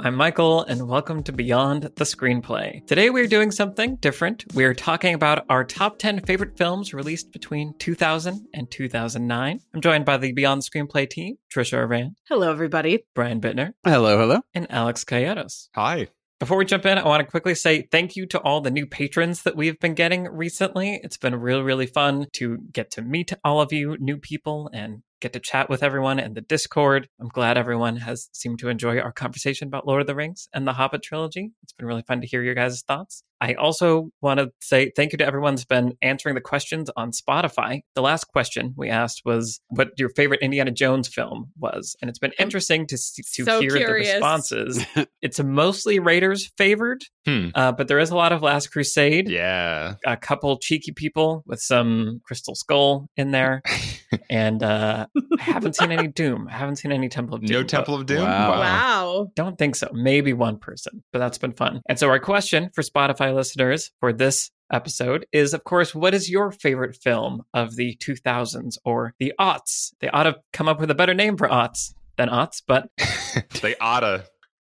I'm Michael, and welcome to Beyond the Screenplay. Today we're doing something different. We're talking about our top 10 favorite films released between 2000 and 2009. I'm joined by the Beyond the Screenplay team, Trisha Arand. Hello, everybody. Brian Bittner. Hello. And Alex Calleros. Hi. Before we jump in, I want to quickly say thank you to all the new patrons that we've been getting recently. It's been really fun to get to meet all of you new people and get to chat with everyone in the Discord. I'm glad everyone has seemed to enjoy our conversation about Lord of the Rings and the Hobbit trilogy. It's been really fun to hear your guys' thoughts. I also want to say thank you to everyone that's been answering the questions on Spotify. The last question we asked was what your favorite Indiana Jones film was. And it's been interesting to hear the responses. It's mostly Raiders favored, but there is a lot of Last Crusade. Yeah. A couple cheeky people with some Crystal Skull in there. And I haven't seen any Doom. I haven't seen any Temple of Doom. No Temple of Doom? Wow. Don't think so. Maybe one person, but that's been fun. And so our question for Spotify listeners for this episode is, of course, what is your favorite film of the 2000s or the aughts? They ought to come up with a better name for aughts than aughts, but... They oughta.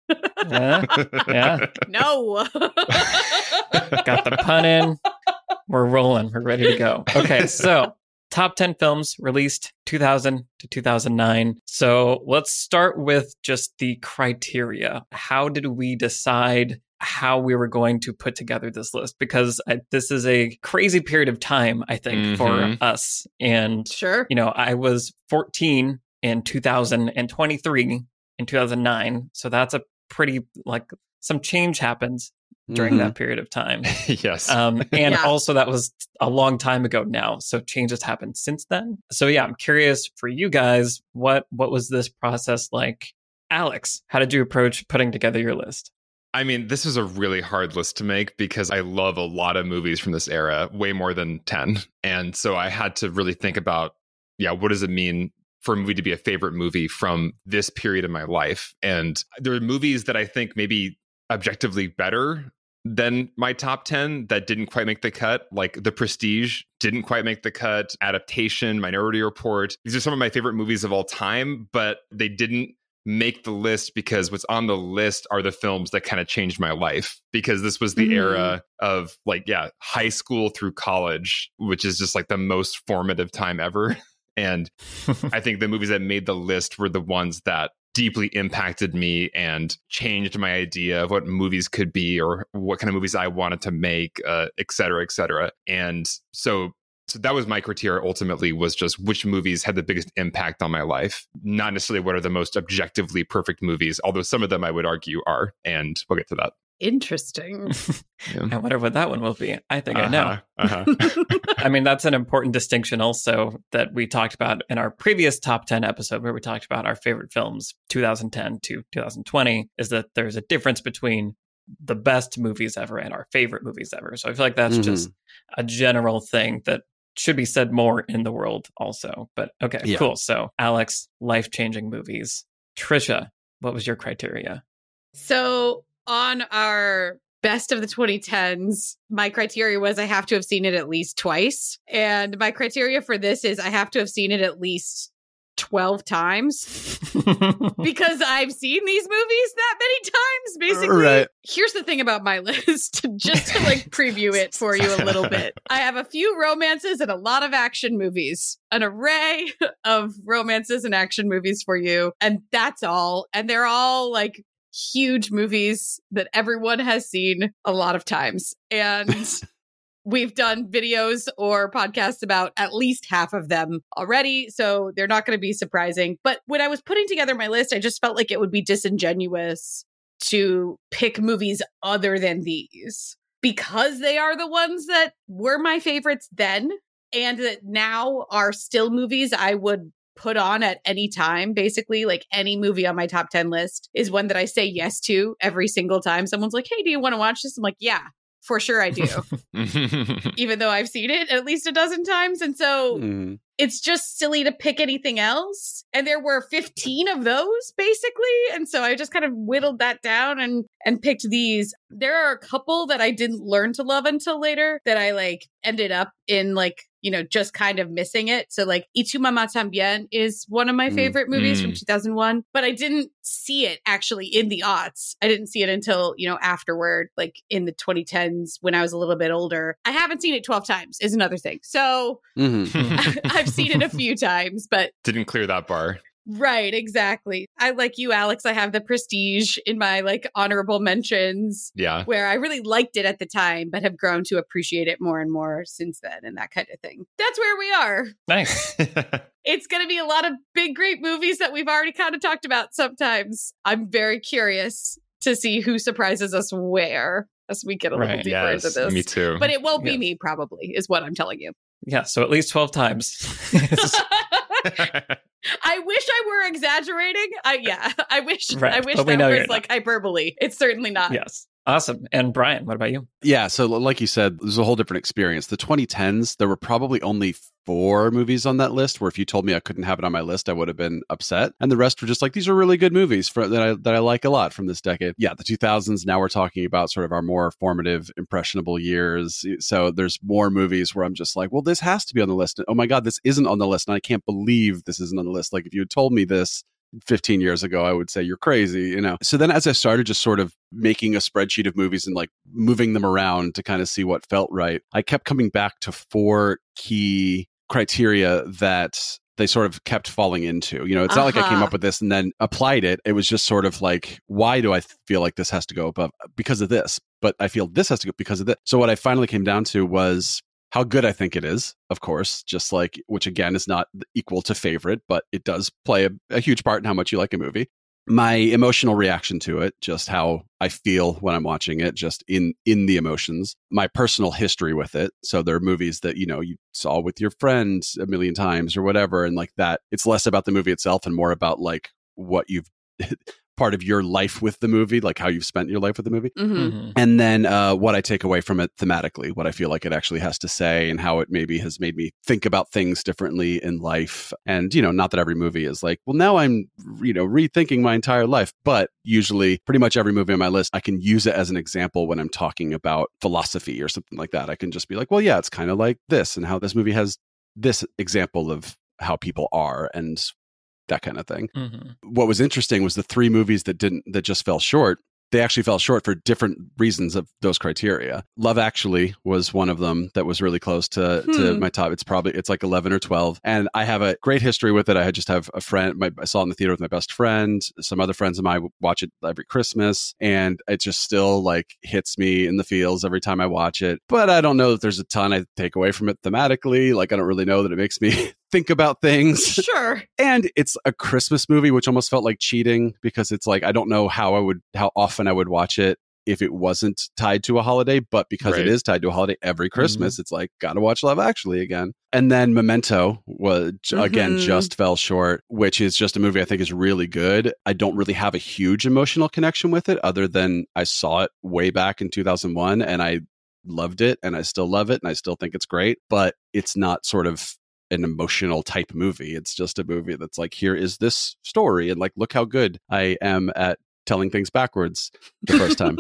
Yeah. No. Got the pun in. We're rolling. We're ready to go. Okay, so... Top 10 films released 2000 to 2009. So let's start with just the criteria. How did we decide how we were going to put together this list? Because this is a crazy period of time, I think, for us. And, sure, you know, I was 14 in 2023 in 2009. So that's a pretty, some change happens during that period of time. Yes. And also that was a long time ago now. So changes happened since then. So yeah, I'm curious for you guys, what was this process like? Alex, how did you approach putting together your list? I mean, this is a really hard list to make because I love a lot of movies from this era, way more than 10. And so I had to really think about, what does it mean for a movie to be a favorite movie from this period of my life? And there are movies that I think maybe objectively better than my top 10 that didn't quite make the cut, like The Prestige didn't quite make the cut, Adaptation, Minority Report. These are some of my favorite movies of all time, but they didn't make the list because what's on the list are the films that kind of changed my life, because this was the era of high school through college, which is just like the most formative time ever. And I think the movies that made the list were the ones that deeply impacted me and changed my idea of what movies could be or what kind of movies I wanted to make, et cetera, et cetera. And so that was my criteria ultimately, was just which movies had the biggest impact on my life, not necessarily what are the most objectively perfect movies, although some of them I would argue are, and we'll get to that. Interesting. I wonder what that one will be. I think I know. I mean, that's an important distinction also that we talked about in our previous top 10 episode, where we talked about our favorite films 2010 to 2020, is that there's a difference between the best movies ever and our favorite movies ever. So I feel like that's just a general thing that should be said more in the world also. But okay, cool. So Alex, life-changing movies. Trisha, what was your criteria? So on our best of the 2010s, my criteria was I have to have seen it at least twice. And my criteria for this is I have to have seen it at least 12 times because I've seen these movies that many times, basically. Right. Here's the thing about my list, just to preview it for you a little bit. I have a few romances and a lot of action movies, an array of romances and action movies for you. And that's all. And they're all huge movies that everyone has seen a lot of times. And we've done videos or podcasts about at least half of them already, so they're not going to be surprising. But when I was putting together my list, I just felt like it would be disingenuous to pick movies other than these, because they are the ones that were my favorites then and that now are still movies I would put on at any time. Basically, any movie on my top 10 list is one that I say yes to every single time someone's like, hey, do you want to watch this? I'm like, yeah, for sure I do. Even though I've seen it at least a dozen times. And so it's just silly to pick anything else. And there were 15 of those basically. And so I just kind of whittled that down and picked these. There are a couple that I didn't learn to love until later that I ended up in just kind of missing it. So like Y tu mamá también is one of my favorite movies from 2001, but I didn't see it actually in the aughts. I didn't see it until, afterward, like in the 2010s when I was a little bit older. I haven't seen it 12 times is another thing. So I've seen it a few times, but didn't clear that bar. Right, exactly. I, like you, Alex, I have The Prestige in my like honorable mentions. Yeah. Where I really liked it at the time, but have grown to appreciate it more and more since then and that kind of thing. That's where we are. Nice. It's going to be a lot of big, great movies that we've already kind of talked about sometimes. I'm very curious to see who surprises us where as we get a little deeper into this. Me too. But it won't be me, probably, is what I'm telling you. Yeah, so at least 12 times. I wish I were exaggerating. I wish that was like hyperbole. It's certainly not. Yes. Awesome. And Brian, what about you? Yeah, so like you said, there's a whole different experience. The 2010s, there were probably only 4 movies on that list where if you told me I couldn't have it on my list, I would have been upset. And the rest were just like, these are really good movies that I like a lot from this decade. Yeah, the 2000s, now we're talking about sort of our more formative, impressionable years. So there's more movies where I'm just like, well, this has to be on the list. And, oh my God, this isn't on the list. And I can't believe this isn't on the list. Like if you had told me this 15 years ago, I would say you're crazy, So then as I started just sort of making a spreadsheet of movies and like moving them around to kind of see what felt right, I kept coming back to 4 key criteria that they sort of kept falling into. It's not like I came up with this and then applied it. It was just sort of like, why do I feel like this has to go above? Because of this. But I feel this has to go because of that. So what I finally came down to was how good I think it is, of course, just like, which again is not equal to favorite, but it does play a huge part in how much you like a movie. My emotional reaction to it, just how I feel when I'm watching it, just in the emotions, my personal history with it. So there are movies that, you saw with your friends a million times or whatever. And like that, it's less about the movie itself and more about like what you've part of your life with the movie, like how you've spent your life with the movie. And then what I take away from it thematically, what I feel like it actually has to say and how it maybe has made me think about things differently in life. And, not that every movie is like, well, now I'm, rethinking my entire life, but usually pretty much every movie on my list, I can use it as an example when I'm talking about philosophy or something like that. I can just be like, well, yeah, it's kind of like this and how this movie has this example of how people are and that kind of thing. What was interesting was the 3 movies that just fell short. They actually fell short for different reasons of those criteria. Love Actually was one of them that was really close to my top. It's like 11 or 12. And I have a great history with it. I just have a friend, I saw it in the theater with my best friend. Some other friends of mine watch it every Christmas. And it just still like hits me in the feels every time I watch it. But I don't know that there's a ton I take away from it thematically. Like I don't really know that it makes me think about things. Sure. And it's a Christmas movie, which almost felt like cheating because it's like, I don't know how often I would watch it if it wasn't tied to a holiday, but because it is tied to a holiday every Christmas, it's like, gotta watch Love Actually again. And then Memento was, again, just fell short, which is just a movie I think is really good. I don't really have a huge emotional connection with it other than I saw it way back in 2001 and I loved it and I still love it and I still think it's great, but it's not sort of an emotional type movie. It's just a movie that's like, here is this story and like, look how good I am at telling things backwards the first time.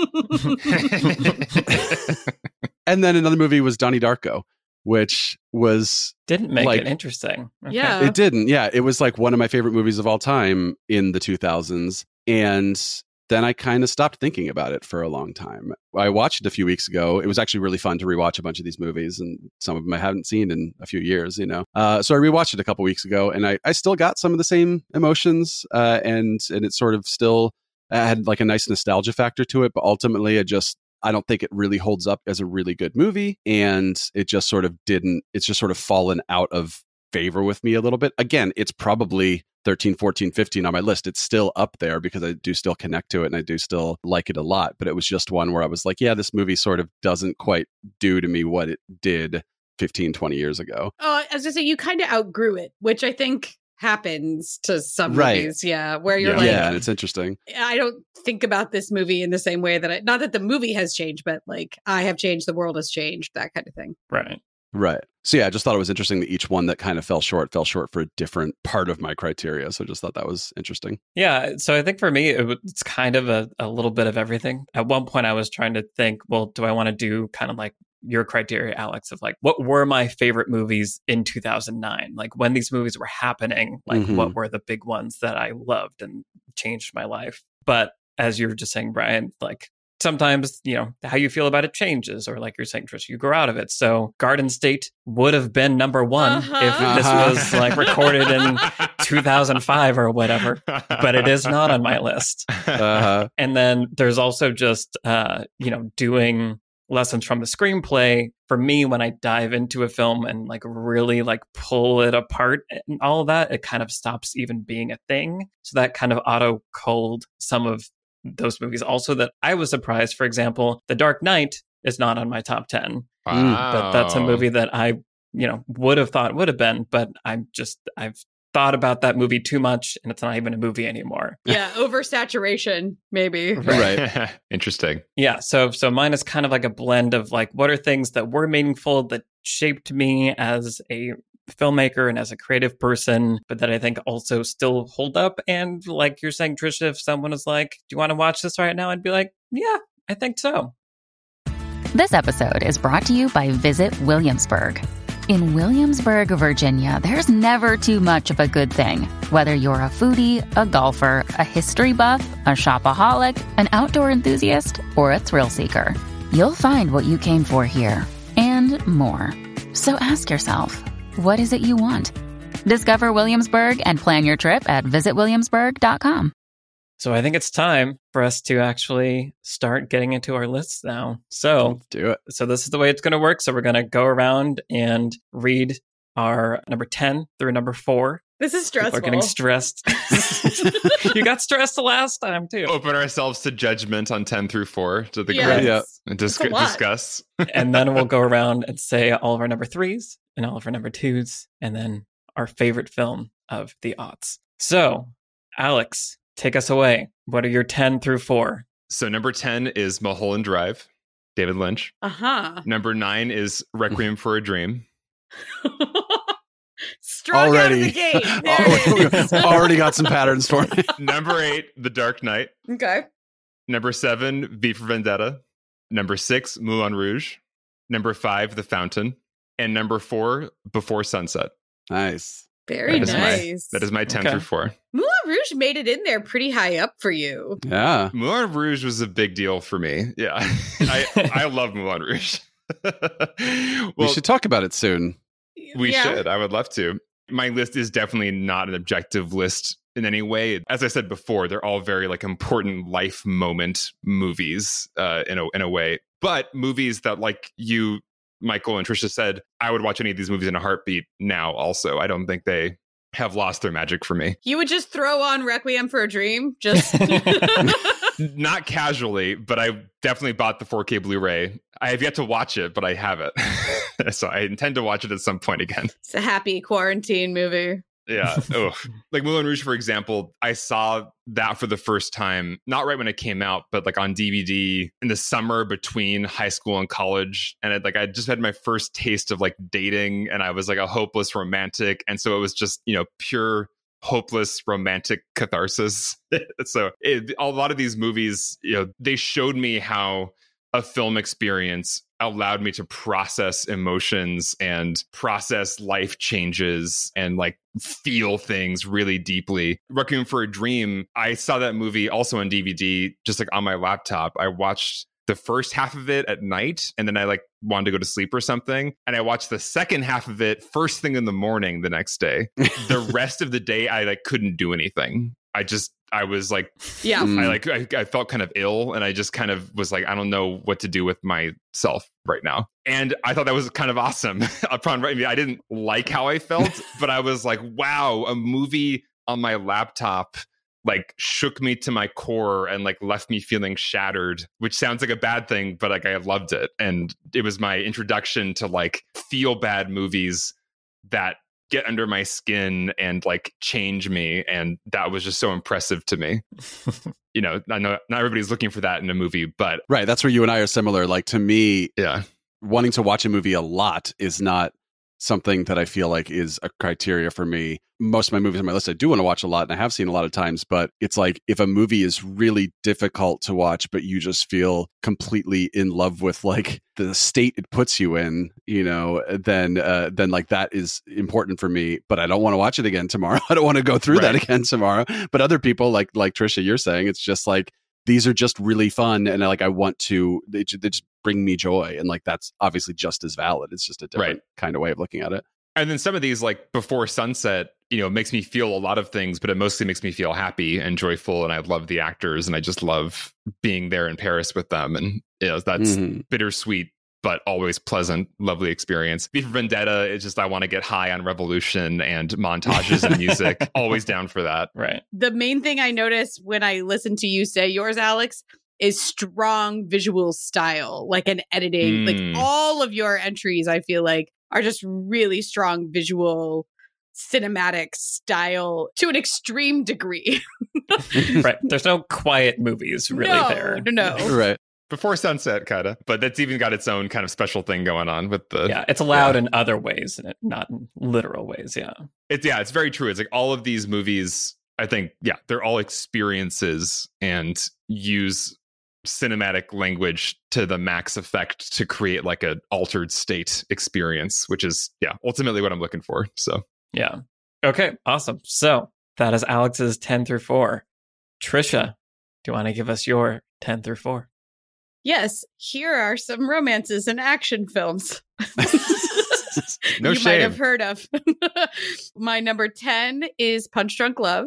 And then another movie was Donnie Darko, which was didn't make it interesting. Okay. Yeah, it didn't. Yeah, it was like one of my favorite movies of all time in the 2000s, and then I kind of stopped thinking about it for a long time. I watched it a few weeks ago. It was actually really fun to rewatch a bunch of these movies, and some of them I haven't seen in a few years, So I rewatched it a couple weeks ago, and I still got some of the same emotions, and it sort of still had like a nice nostalgia factor to it. But ultimately, I don't think it really holds up as a really good movie, and it just sort of didn't. It's just sort of fallen out of favor with me a little bit. Again, it's probably 13, 14, 15 on my list. It's still up there because I do still connect to it and I do still like it a lot. But it was just one where I was like, yeah, this movie sort of doesn't quite do to me what it did 15, 20 years ago. Oh, as I say, you kind of outgrew it, which I think happens to some movies. Yeah. Where you're like, yeah, and it's interesting. I don't think about this movie in the same way that not that the movie has changed, but like I have changed, the world has changed, that kind of thing. Right. So yeah, I just thought it was interesting that each one that kind of fell short for a different part of my criteria. So just thought that was interesting. Yeah. So I think for me, it's kind of a little bit of everything. At one point I was trying to think, well, do I want to do kind of like your criteria, Alex, of like, what were my favorite movies in 2009? Like when these movies were happening, like what were the big ones that I loved and changed my life? But as you were just saying, Brian, like sometimes, how you feel about it changes, or like you're saying, Trish, you grow out of it. So Garden State would have been number one if this was like recorded in 2005 or whatever, but it is not on my list. And then there's also just, doing lessons from the screenplay. For me, when I dive into a film and like really like pull it apart and all of that, it kind of stops even being a thing. So that kind of auto-culled some of those movies. Also that I was surprised, for example, The Dark Knight is not on my top 10. Wow. But that's a movie that I, would have thought would have been, but I've thought about that movie too much and it's not even a movie anymore. Yeah, oversaturation, maybe. Right. Interesting. Yeah, so mine is kind of like a blend of like, what are things that were meaningful that shaped me as a filmmaker and as a creative person, but that I think also still hold up. And like you're saying, Trisha, if someone is like, do you want to watch this right now? I'd be like, yeah, I think so. This episode is brought to you by Visit Williamsburg. In Williamsburg, Virginia, there's never too much of a good thing. Whether you're a foodie, a golfer, a history buff, a shopaholic, an outdoor enthusiast, or a thrill seeker, you'll find what you came for here and more. So ask yourself, what is it you want? Discover Williamsburg and plan your trip at visitwilliamsburg.com. So I think it's time for us to actually start getting into our lists now. So Let's do it. So this is the way it's going to work. So we're going to go around and read our number 10 through number 4. This is stressful. We're getting stressed. You got stressed the last time too. Open ourselves to judgment on 10 through 4 to the Yes. group Yeah. and That's a lot. discuss. And then we'll go around and say all of our number 3s and all of our number 2s, and then our favorite film of the aughts. So, Alex, take us away. What are your 10 through 4? So number 10 is Mulholland Drive, David Lynch. Number 9 is Requiem for a Dream. Strong out of the gate. There it is. Already got some patterns for me. Number 8, The Dark Knight. Okay. Number 7, V for Vendetta. Number 6, Moulin Rouge. Number 5, The Fountain. And number 4, Before Sunset. Nice. Very That is nice. That is my 10 through 4. Moulin Rouge made it in there pretty high up for you. Yeah. Moulin Rouge was a big deal for me. Yeah. I love Moulin Rouge. We should talk about it soon. We should. I would love to. My list is definitely not an objective list in any way. As I said before, they're all very like important life moment movies in a way. But movies that, like you, Michael and Trisha said, I would watch any of these movies in a heartbeat now also. I don't think they have lost their magic for me. You would just throw on Requiem for a Dream? Just Not casually, but I definitely bought the 4K Blu-ray. I have yet to watch it, but I have it. So I intend to watch it at some point again. It's a happy quarantine movie. Yeah. Oh, like Moulin Rouge, for example, I saw that for the first time, not right when it came out, but like on DVD in the summer between high school and college. And I just had my first taste of like dating, and I was like a hopeless romantic. And so it was just, pure hopeless romantic catharsis. So a lot of these movies, they showed me how a film experience allowed me to process emotions and process life changes and like feel things really deeply. Requiem for a Dream, I saw that movie also on DVD, just like on my laptop. I watched the first half of it at night, and then I like wanted to go to sleep or something. And I watched the second half of it first thing in the morning the next day. The rest of the day, I like couldn't do anything. I was like, Yeah. I felt kind of ill, and I just kind of was like, I don't know what to do with myself right now. And I thought that was kind of awesome. I didn't like how I felt, but I was like, wow, a movie on my laptop like shook me to my core and like left me feeling shattered, which sounds like a bad thing, but like I loved it. And it was my introduction to like feel bad movies that get under my skin and like change me. And that was just so impressive to me. I know not everybody's looking for that in a movie, but Right. That's where you and I are similar. Like, to me, yeah, wanting to watch a movie a lot is not something that I feel like is a criteria for me. Most of my movies on my list I do want to watch a lot, and I have seen a lot of times, but it's like if a movie is really difficult to watch, but you just feel completely in love with like the state it puts you in, then like that is important for me. But I don't want to watch it again tomorrow. I don't want to go through that again tomorrow. But other people, like Trisha, you're saying, it's just like these are just really fun, and like I want to. They just bring me joy, and like that's obviously just as valid. It's just a different kind of way of looking at it. And then some of these, like Before Sunset, makes me feel a lot of things, but it mostly makes me feel happy and joyful. And I love the actors, and I just love being there in Paris with them. And that's bittersweet, but always pleasant, lovely experience. V for Vendetta is just, I want to get high on revolution and montages and music. Always down for that. Right. The main thing I notice when I listen to you say yours, Alex, is strong visual style, like an editing. Like all of your entries, I feel like, are just really strong visual cinematic style to an extreme degree. Right. There's no quiet movies really there. No. Right. Before Sunset, kind of, but that's even got its own kind of special thing going on with the. Yeah, it's allowed in other ways, not in literal ways. Yeah, it's very true. It's like all of these movies, I think, they're all experiences and use cinematic language to the max effect to create like an altered state experience, which is ultimately what I'm looking for. So yeah, okay, awesome. So that is Alex's 10 through 4. Trisha, do you want to give us your 10 through 4? Yes, here are some romances and action films. No you shame. might have heard of. My number 10 is Punch Drunk Love.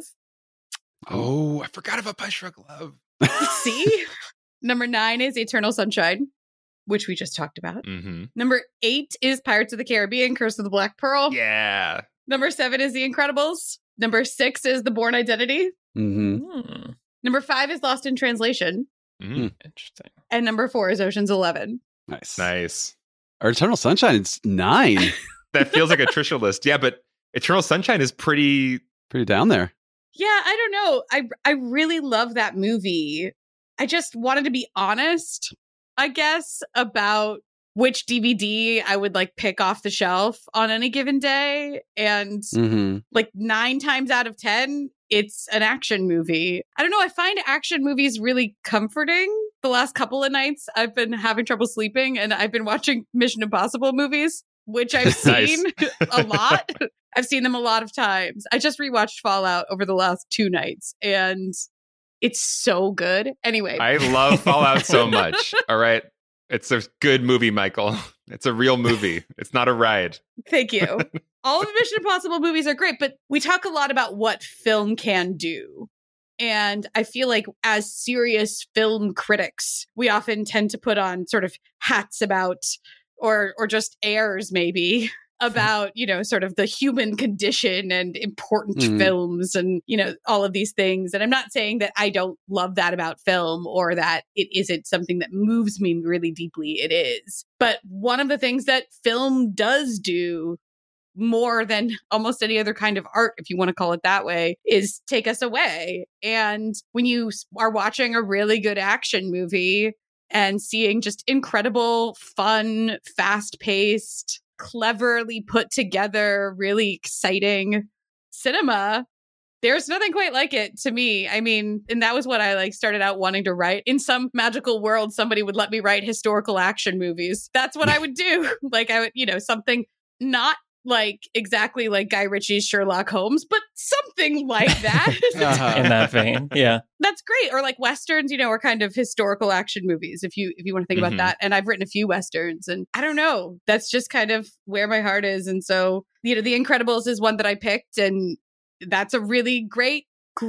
Oh, I forgot about Punch Drunk Love. See? Number 9 is Eternal Sunshine, which we just talked about. Mm-hmm. Number 8 is Pirates of the Caribbean, Curse of the Black Pearl. Yeah. Number 7 is The Incredibles. Number 6 is The Bourne Identity. Mm-hmm. Number 5 is Lost in Translation. Mm-hmm. Interesting. And number 4 is Ocean's 11. Nice. Our Eternal Sunshine is 9. That feels like a Trisha list. Yeah, but Eternal Sunshine is pretty down there. Yeah, I don't know. I really love that movie. I just wanted to be honest, I guess, about which DVD I would like pick off the shelf on any given day. And like 9 times out of 10, it's an action movie. I don't know. I find action movies really comforting. The last couple of nights, I've been having trouble sleeping, and I've been watching Mission Impossible movies, which I've seen a lot. I've seen them a lot of times. I just rewatched Fallout over the last 2 nights, and it's so good. Anyway. I love Fallout so much. All right. It's a good movie, Michael. It's a real movie. It's not a ride. Thank you. All of the Mission Impossible movies are great, but we talk a lot about what film can do. And I feel like as serious film critics, we often tend to put on sort of hats about, or just airs maybe, about, sort of the human condition and important films and, all of these things. And I'm not saying that I don't love that about film or that it isn't something that moves me really deeply. It is. But one of the things that film does do more than almost any other kind of art, if you want to call it that way, is take us away. And when you are watching a really good action movie and seeing just incredible, fun, fast-paced, cleverly put together, really exciting cinema, there's nothing quite like it to me. I mean, and that was what I started out wanting to write. In some magical world, somebody would let me write historical action movies. That's what I would do. I would, something not exactly like Guy Ritchie's Sherlock Holmes, but something like that. In that vein. Yeah. That's great. Or like Westerns, are kind of historical action movies, if you want to think about that. And I've written a few Westerns, and I don't know, that's just kind of where my heart is. And so, The Incredibles is one that I picked, and that's a really great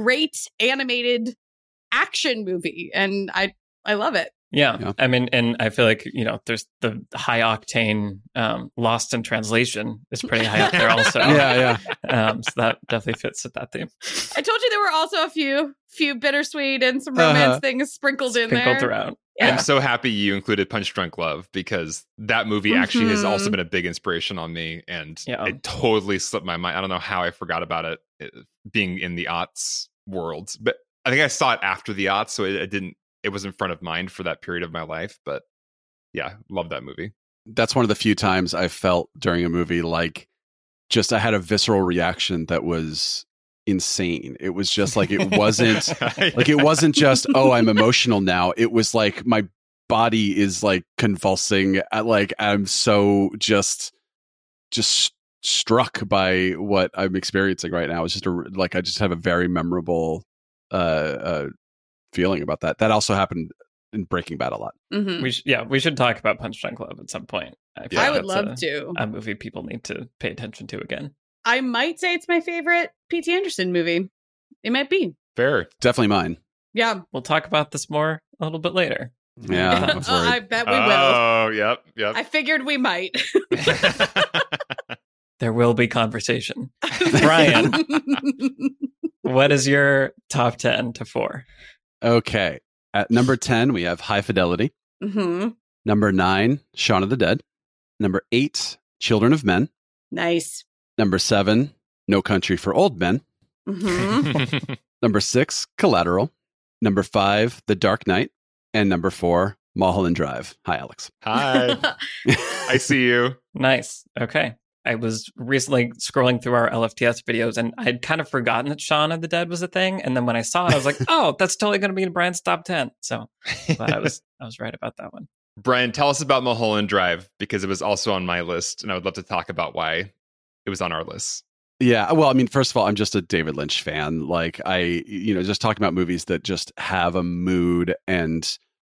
animated action movie. And I love it. Yeah. I mean, and I feel like, there's the high octane Lost in Translation is pretty high up there also. Yeah. So that definitely fits with that theme. I told you there were also a few bittersweet and some romance things sprinkled in there. Throughout. Yeah. I'm so happy you included Punch Drunk Love, because that movie actually has also been a big inspiration on me, and it totally slipped my mind. I don't know how I forgot about it being in the aughts world, but I think I saw it after the aughts, so it was in front of mind for that period of my life. But yeah, love that movie. That's one of the few times I felt during a movie like just I had a visceral reaction that was insane. It was just like it wasn't like it wasn't just, oh, I'm emotional now. It was like my body is like convulsing. Like I'm so just struck by what I'm experiencing right now. It's just like I just have a very memorable feeling about that. That also happened in Breaking Bad a lot. Mm-hmm. We should talk about Punch Drunk Love at some point. I would love to. A movie people need to pay attention to again. I might say it's my favorite P.T. Anderson movie. It might be. Fair. Definitely mine. Yeah. We'll talk about this more a little bit later. Yeah. I bet we will. Oh, yep. I figured we might. There will be conversation. Brian, what is your top 10 to 4? Okay. At number 10, we have High Fidelity. Mm-hmm. Number 9, Shaun of the Dead. Number 8, Children of Men. Nice. Number 7, No Country for Old Men. Mm-hmm. Number 6, Collateral. Number 5, The Dark Knight. And number 4, Mulholland Drive. Hi, Alex. Hi. I see you. Nice. Okay. I was recently scrolling through our LFTS videos and I'd kind of forgotten that Shaun of the Dead was a thing. And then when I saw it, I was like, oh, that's totally going to be in Brian's top 10. So but I was right about that one. Brian, tell us about Mulholland Drive, because it was also on my list, and I would love to talk about why it was on our list. Yeah, well, I mean, first of all, I'm just a David Lynch fan. Like, just talking about movies that just have a mood and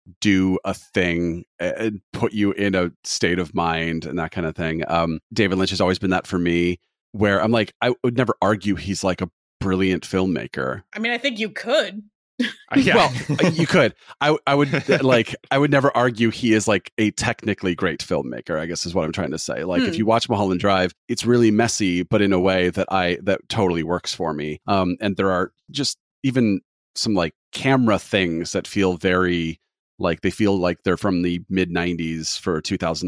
do a thing and put you in a state of mind and that kind of thing. David Lynch has always been that for me, where I'm like, I would never argue he's like a brilliant filmmaker. I mean, I think you could. Yeah. Well, you could. I would never argue he is like a technically great filmmaker, I guess is what I'm trying to say. Like if you watch Mulholland Drive, it's really messy, but in a way that totally works for me. And there are just even some like camera things that feel very like they feel like they're from the mid 90s for a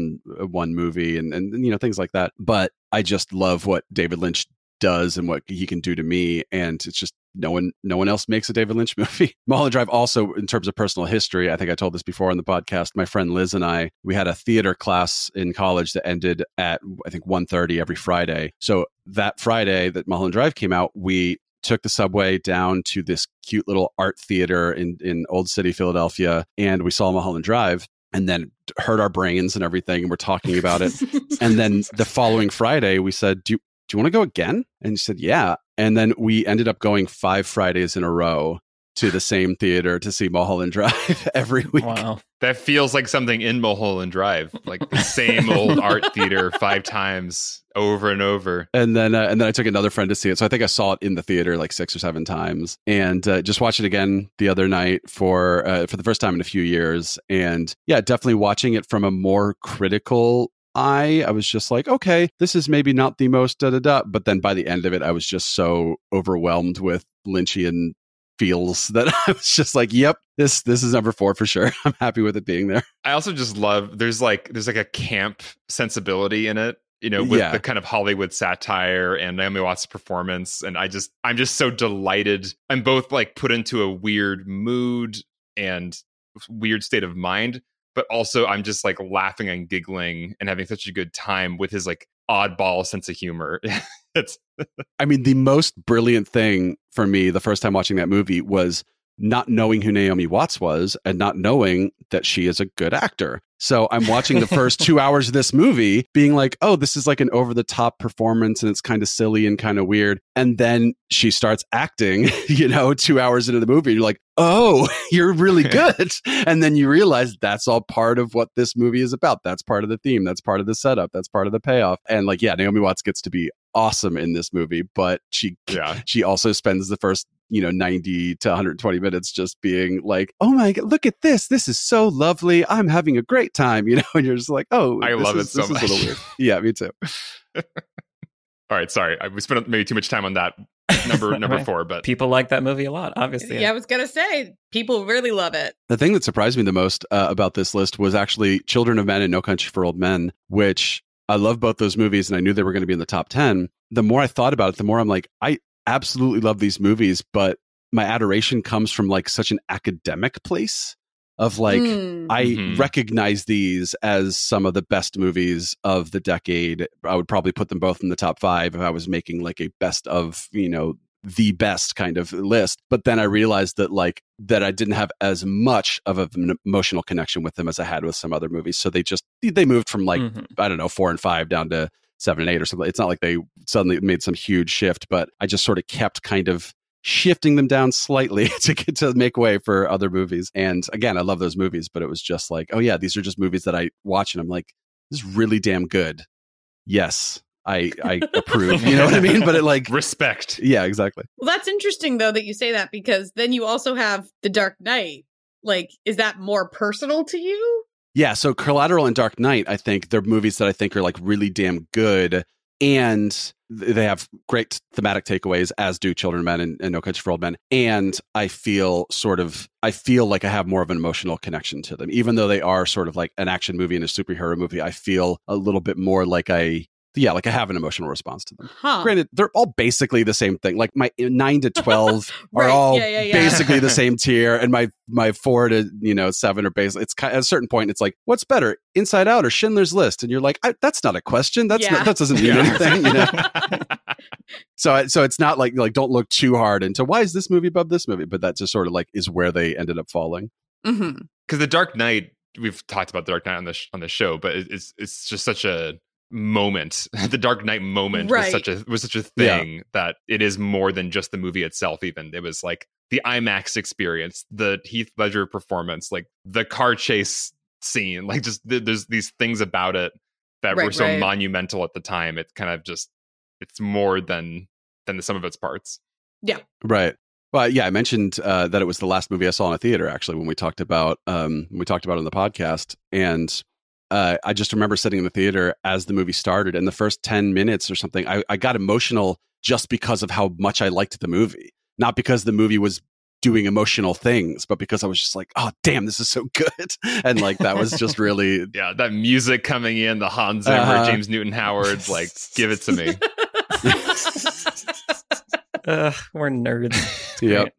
2001 movie and things like that. But I just love what David Lynch does and what he can do to me. And it's just no one else makes a David Lynch movie. Mulholland Drive also, in terms of personal history, I think I told this before on the podcast, my friend Liz and I, we had a theater class in college that ended at, I think, 1:30 every Friday. So that Friday that Mulholland Drive came out, we took the subway down to this cute little art theater in Old City, Philadelphia, and we saw Mulholland Drive and then hurt our brains and everything, and we're talking about it. And then the following Friday, we said, do you want to go again? And he said, yeah. And then we ended up going 5 Fridays in a row to the same theater to see Mulholland Drive every week. Wow. That feels like something in Mulholland Drive, like the same old art theater 5 times over and over. And then I took another friend to see it. So I think I saw it in the theater like 6 or 7 times, and just watched it again the other night for the first time in a few years. And yeah, definitely watching it from a more critical eye. I was just like, okay, this is maybe not the most but then by the end of it, I was just so overwhelmed with Lynchian feels that I was just like, yep, this is number 4 for sure. I'm happy with it being there. I also just love there's like a camp sensibility in it, with the kind of Hollywood satire and Naomi Watts' performance. And I'm just so delighted. I'm both like put into a weird mood and weird state of mind, but also I'm just like laughing and giggling and having such a good time with his like oddball sense of humor. I mean, the most brilliant thing for me the first time watching that movie was not knowing who Naomi Watts was and not knowing that she is a good actor. So I'm watching the first 2 hours of this movie being like, oh, this is like an over-the-top performance and it's kind of silly and kind of weird. And then she starts acting, 2 hours into the movie. You're like, oh, you're really good. And then you realize that's all part of what this movie is about. That's part of the theme. That's part of the setup. That's part of the payoff. And like, yeah, Naomi Watts gets to be awesome in this movie, but she also spends the first 90 to 120 minutes just being like, oh my God, look at this. This is so lovely. I'm having a great time, and you're just like, oh, I love it so much. This is a little weird. Yeah, me too. All right, sorry. We spent maybe too much time on that number 4, but people like that movie a lot, obviously. Yeah, I was going to say, people really love it. The thing that surprised me the most about this list was actually Children of Men and No Country for Old Men, which I love both those movies, and I knew they were going to be in the top 10. The more I thought about it, the more I'm like, I absolutely love these movies, but my adoration comes from like such an academic place. of like, I Mhm. recognize these as some of the best movies of the decade. I would probably put them both in the top 5 if I was making like a best of, the best kind of list. But then I realized that that I didn't have as much of an emotional connection with them as I had with some other movies. So they moved from I don't know, 4 and 5 down to 7 and 8 or something. It's not like they suddenly made some huge shift, but I just sort of kept kind of shifting them down slightly to make way for other movies. And again, I love those movies, but it was just like, oh yeah, these are just movies that I watch and I'm like, this is really damn good. Yes, I approve. You know what I mean? But it respect. Yeah, exactly. Well, that's interesting though that you say that, because then you also have The Dark Knight. Is that more personal to you? Yeah, so Collateral and Dark Knight, I think they're movies that I think are really damn good. And they have great thematic takeaways, as do Children of Men and No Country for Old Men. And I feel like I have more of an emotional connection to them. Even though they are sort of like an action movie and a superhero movie, I feel a little bit more like I have an emotional response to them. Huh. Granted, they're all basically the same thing. Like my 9 to 12 Right. are all Yeah. basically the same tier, and my 4 to 7 are basically. It's at a certain point, it's like, what's better, Inside Out or Schindler's List? And you're like, that's not a question. That doesn't mean anything. So it's not like don't look too hard into why is this movie above this movie, but that just sort of is where they ended up falling. Mm-hmm. Because The Dark Knight, we've talked about The Dark Knight on the show, but it's just such a moment. The Dark Knight moment was such a thing that it is more than just the movie itself. Even it was like the IMAX experience, the Heath Ledger performance, the car chase scene, there's these things about it that were so monumental at the time. It kind of it's more than the sum of its parts. Yeah. Right. Well, yeah, I mentioned that it was the last movie I saw in a theater, actually, when we talked about it on the podcast. And I just remember sitting in the theater as the movie started, and the first 10 minutes or something, I got emotional just because of how much I liked the movie. Not because the movie was doing emotional things, but because I was just like, oh, damn, this is so good. And that was just really... Yeah, that music coming in, the Hans Zimmer, James Newton Howard, give it to me. We're nerds. Yep.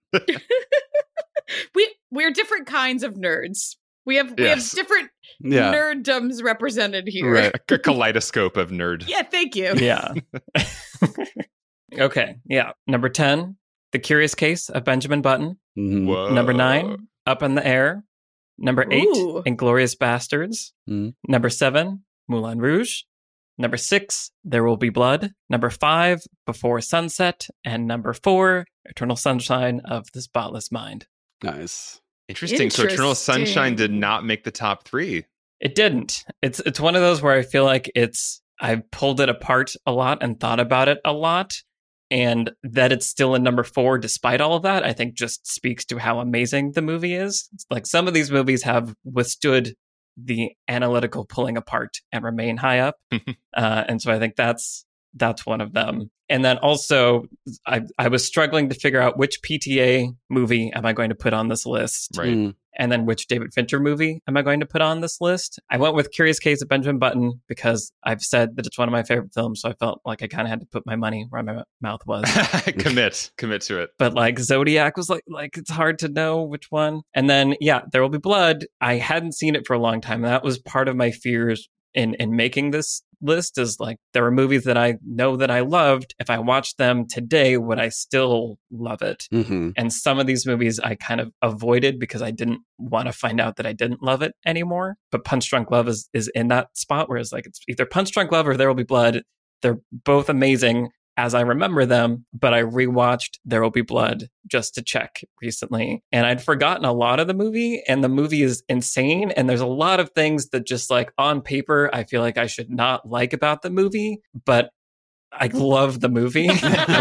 We're different kinds of nerds. We have different nerddoms represented here. Right. A kaleidoscope of nerd. Yeah, thank you. Yeah. Okay. Yeah. Number 10, The Curious Case of Benjamin Button. Mm-hmm. Whoa. Number 9, Up in the Air. Number 8, Ooh. Inglourious Bastards. Mm. Number 7, Moulin Rouge. Number 6, There Will Be Blood. Number 5, Before Sunset. And number 4, Eternal Sunshine of the Spotless Mind. Nice. Interesting. So Eternal Sunshine did not make the top 3. It didn't. It's one of those where I feel like I pulled it apart a lot and thought about it a lot. And that it's still in number 4 despite all of that, I think just speaks to how amazing the movie is. It's some of these movies have withstood the analytical pulling apart and remain high up. And so I think that's one of them. And then also, I was struggling to figure out which PTA movie am I going to put on this list. Right. Mm. And then which David Fincher movie am I going to put on this list? I went with Curious Case of Benjamin Button because I've said that it's one of my favorite films. So I felt like I kind of had to put my money where my mouth was. Commit to it. But Zodiac was like it's hard to know which one. And then, There Will Be Blood. I hadn't seen it for a long time. That was part of my fears in making this list, is there were movies that I know that I loved. If I watched them today, would I still love it? Mm-hmm. And some of these movies I kind of avoided because I didn't want to find out that I didn't love it anymore. But Punch Drunk Love is in that spot, whereas it's either Punch Drunk Love or There Will Be Blood. They're both amazing as I remember them, but I rewatched There Will Be Blood just to check recently. And I'd forgotten a lot of the movie, and the movie is insane. And there's a lot of things that just on paper, I feel like I should not like about the movie, but I love the movie.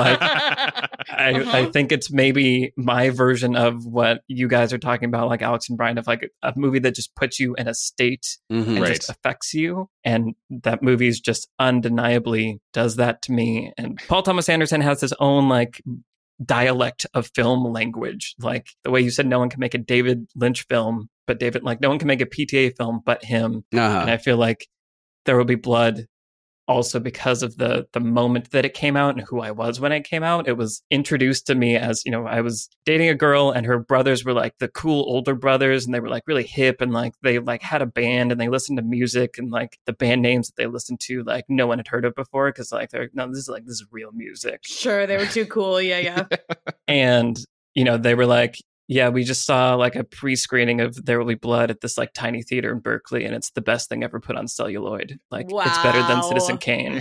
I think it's maybe my version of what you guys are talking about, like Alex and Brian, of a movie that just puts you in a state and just affects you. And that movie is just undeniably does that to me. And Paul Thomas Anderson has his own dialect of film language. Like the way you said, no one can make a David Lynch film, but no one can make a PTA film but him. And I feel like There Will Be Blood also because of the moment that it came out and who I was when it came out. It was introduced to me as, you know, I was dating a girl and her brothers were like the cool older brothers, and they were like really hip, and like they like had a band and they listened to music, and like the band names that they listened to like no one had heard of before, because like they're no, this is real music. Sure, they were too cool. Yeah. And, you know, they were like, yeah, we just saw like a pre-screening of There Will Be Blood at this like tiny theater in Berkeley, and it's the best thing ever put on celluloid. Like, it's better than Citizen Kane.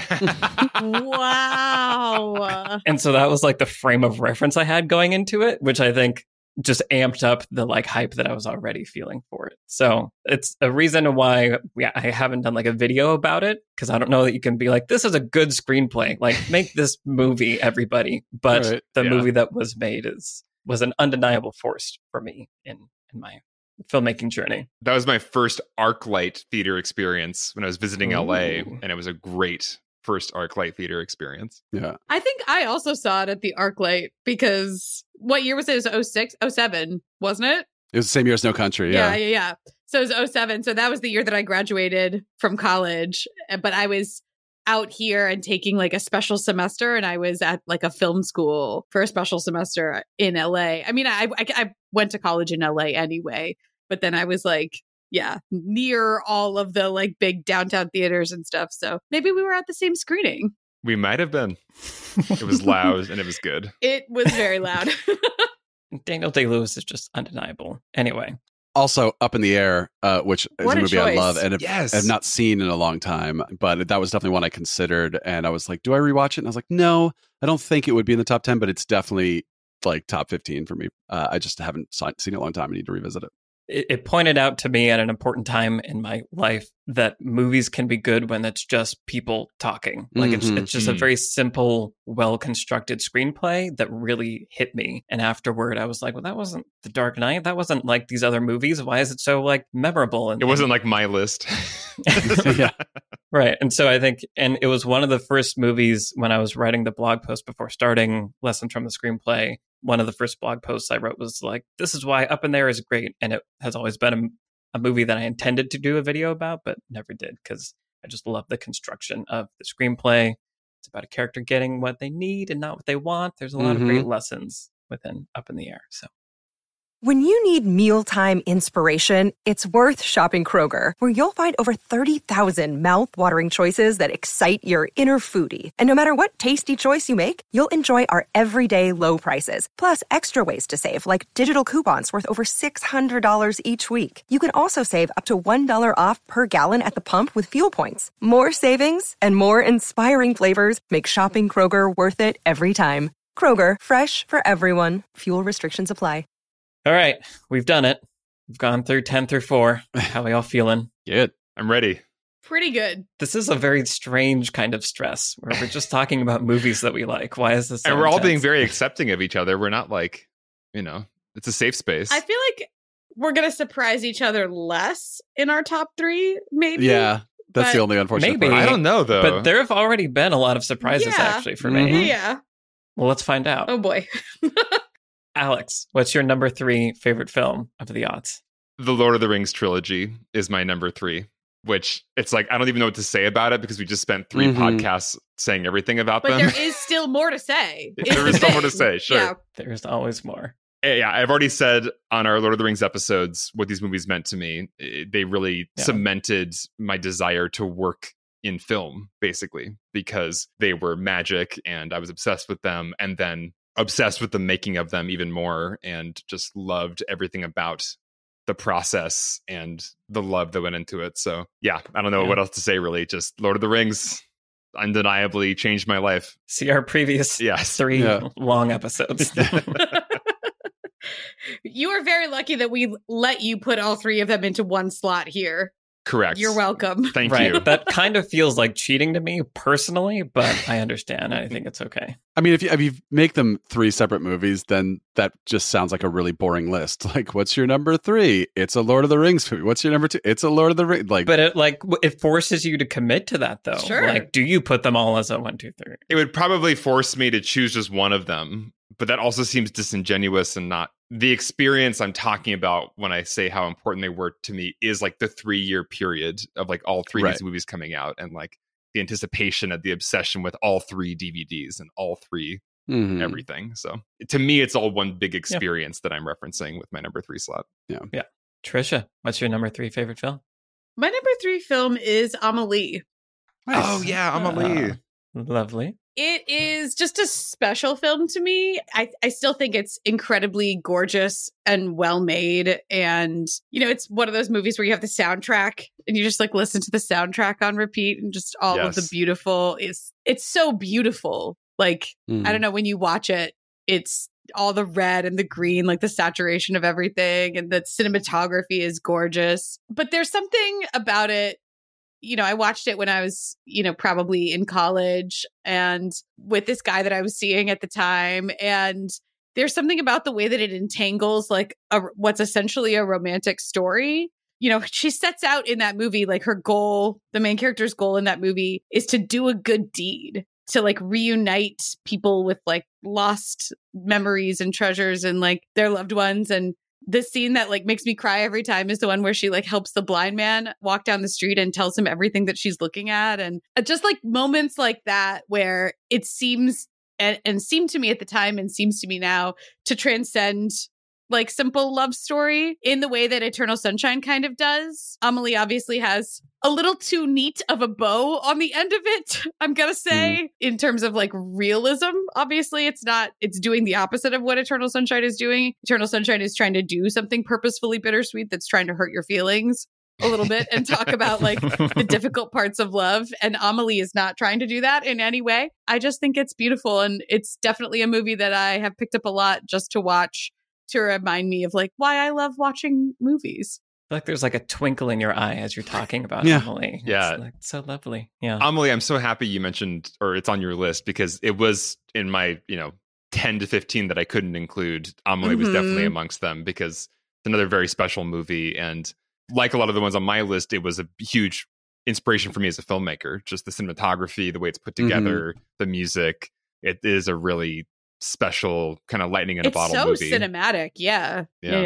Wow. And so that was like the frame of reference I had going into it, which I think just amped up the like hype that I was already feeling for it. So it's a reason why I haven't done like a video about it, because I don't know that you can be like, this is a good screenplay. Like, make this movie, everybody. But the movie that was made was an undeniable force for me in my filmmaking journey. That was my first ArcLight theater experience when I was visiting LA, and it was a great first ArcLight theater experience. Yeah. I think I also saw it at the ArcLight, because what year was it? It was 06, 07, wasn't it? It was the same year as No Country. Yeah. So it was 07. So that was the year that I graduated from college, but I was out here and taking like a special semester, and I was at like a film school for a special semester in LA. I mean, I went to college in LA anyway, but then I was like, near all of the like big downtown theaters and stuff. So maybe we were at the same screening. We might have been. It was loud and it was good. It was very loud. Daniel Day-Lewis is just undeniable. Anyway. Also, Up in the Air, which is a movie I love and have not seen in a long time, but that was definitely one I considered. And I was like, do I rewatch it? And I was like, no, I don't think it would be in the top 10, but it's definitely like top 15 for me. I just haven't seen it in a long time. I need to revisit it. It pointed out to me at an important time in my life that movies can be good when it's just people talking. Like it's just a very simple, well-constructed screenplay that really hit me. And afterward, I was like, well, that wasn't The Dark Knight. That wasn't like these other movies. Why is it so like memorable? And it wasn't like my list. Yeah. Right. And so I think, and it was one of the first movies when I was writing the blog post before starting Lessons from the Screenplay. One of the first blog posts I wrote was like, this is why Up in There is great. And it has always been a movie that I intended to do a video about, but never did, because I just love the construction of the screenplay. It's about a character getting what they need and not what they want. There's a lot of great lessons within Up in the Air. So. When you need mealtime inspiration, it's worth shopping Kroger, where you'll find over 30,000 mouth-watering choices that excite your inner foodie. And no matter what tasty choice you make, you'll enjoy our everyday low prices, plus extra ways to save, like digital coupons worth over $600 each week. You can also save up to $1 off per gallon at the pump with fuel points. More savings and more inspiring flavors make shopping Kroger worth it every time. Kroger, fresh for everyone. Fuel restrictions apply. All right, we've done it. We've gone through 10 through 4. How are we all feeling? Good. I'm ready. Pretty good. This is a very strange kind of stress where we're just talking about movies that we like. Why is this so And we're all being intense? very accepting of each other. We're not like, it's a safe space. I feel like we're going to surprise each other less in our top 3, maybe. Yeah, that's the But only unfortunate maybe. part. I don't know, though. But there have already been a lot of surprises, Yeah. actually, for me. Yeah. Well, let's find out. Oh, boy. Alex, what's your number 3 favorite film of the aughts? The Lord of the Rings trilogy is my number 3, which it's like, I don't even know what to say about it because we just spent 3 podcasts saying everything about But them. there is still more to say. There is still more to say, sure. Yeah. There's always more. Yeah, I've already said on our Lord of the Rings episodes what these movies meant to me. They really cemented my desire to work in film, basically, because they were magic and I was obsessed with them, and then obsessed with the making of them even more, and just loved everything about the process and the love that went into it. So yeah, I don't know what else to say, really. Just Lord of the Rings undeniably changed my life. See our previous 3 long episodes. You are very lucky that we let you put all 3 of them into one slot here. Correct. You're welcome. Thank Right. you. That kind of feels like cheating to me personally, but I understand. I think it's okay. I mean, if you make them 3 separate movies, then that just sounds like a really boring list. Like, what's your number 3? It's a Lord of the Rings movie. What's your number 2? It's a Lord of the Rings. Like, but it forces you to commit to that, though. Sure. Like, do you put them all as a 1, 2, 3? It would probably force me to choose just one of them, but that also seems disingenuous and not the experience I'm talking about when I say how important they were to me is like the 3-year period of like all 3 of these movies coming out and like the anticipation and the obsession with all 3 DVDs and all 3 everything. So to me, it's all one big experience that I'm referencing with my number 3 slot. Yeah. Trisha, what's your number 3 favorite film? My number 3 film is Amelie. Nice. Oh yeah, Amelie. Lovely. It is just a special film to me. I still think it's incredibly gorgeous and well made. And, you know, it's one of those movies where you have the soundtrack and you just like listen to the soundtrack on repeat and just all of the beautiful it's so beautiful. Like, I don't know, when you watch it, it's all the red and the green, like the saturation of everything, and the cinematography is gorgeous. But there's something about it. You know, I watched it when I was, you know, probably in college and with this guy that I was seeing at the time. And there's something about the way that it entangles like what's essentially a romantic story. You know, she sets out in that movie, like her goal, the main character's goal in that movie is to do a good deed, to like reunite people with like lost memories and treasures and like their loved ones. And the scene that like makes me cry every time is the one where she like helps the blind man walk down the street and tells him everything that she's looking at. And just like moments like that where it seems and seemed to me at the time and seems to me now to transcend like simple love story in the way that Eternal Sunshine kind of does. Amelie obviously has a little too neat of a bow on the end of it, I'm gonna say, in terms of like realism. Obviously, it's doing the opposite of what Eternal Sunshine is doing. Eternal Sunshine is trying to do something purposefully bittersweet that's trying to hurt your feelings a little bit and talk about like the difficult parts of love. And Amelie is not trying to do that in any way. I just think it's beautiful. And it's definitely a movie that I have picked up a lot just to watch, to remind me of like why I love watching movies. I feel like there's like a twinkle in your eye as you're talking about Amelie. Yeah. It's like so lovely. Yeah. Amelie, I'm so happy you mentioned, or it's on your list, because it was in my, 10 to 15 that I couldn't include. Amelie was definitely amongst them because it's another very special movie. And like a lot of the ones on my list, it was a huge inspiration for me as a filmmaker. Just the cinematography, the way it's put together, the music. It is a really special kind of lightning in a bottle movie. It's so cinematic. Yeah.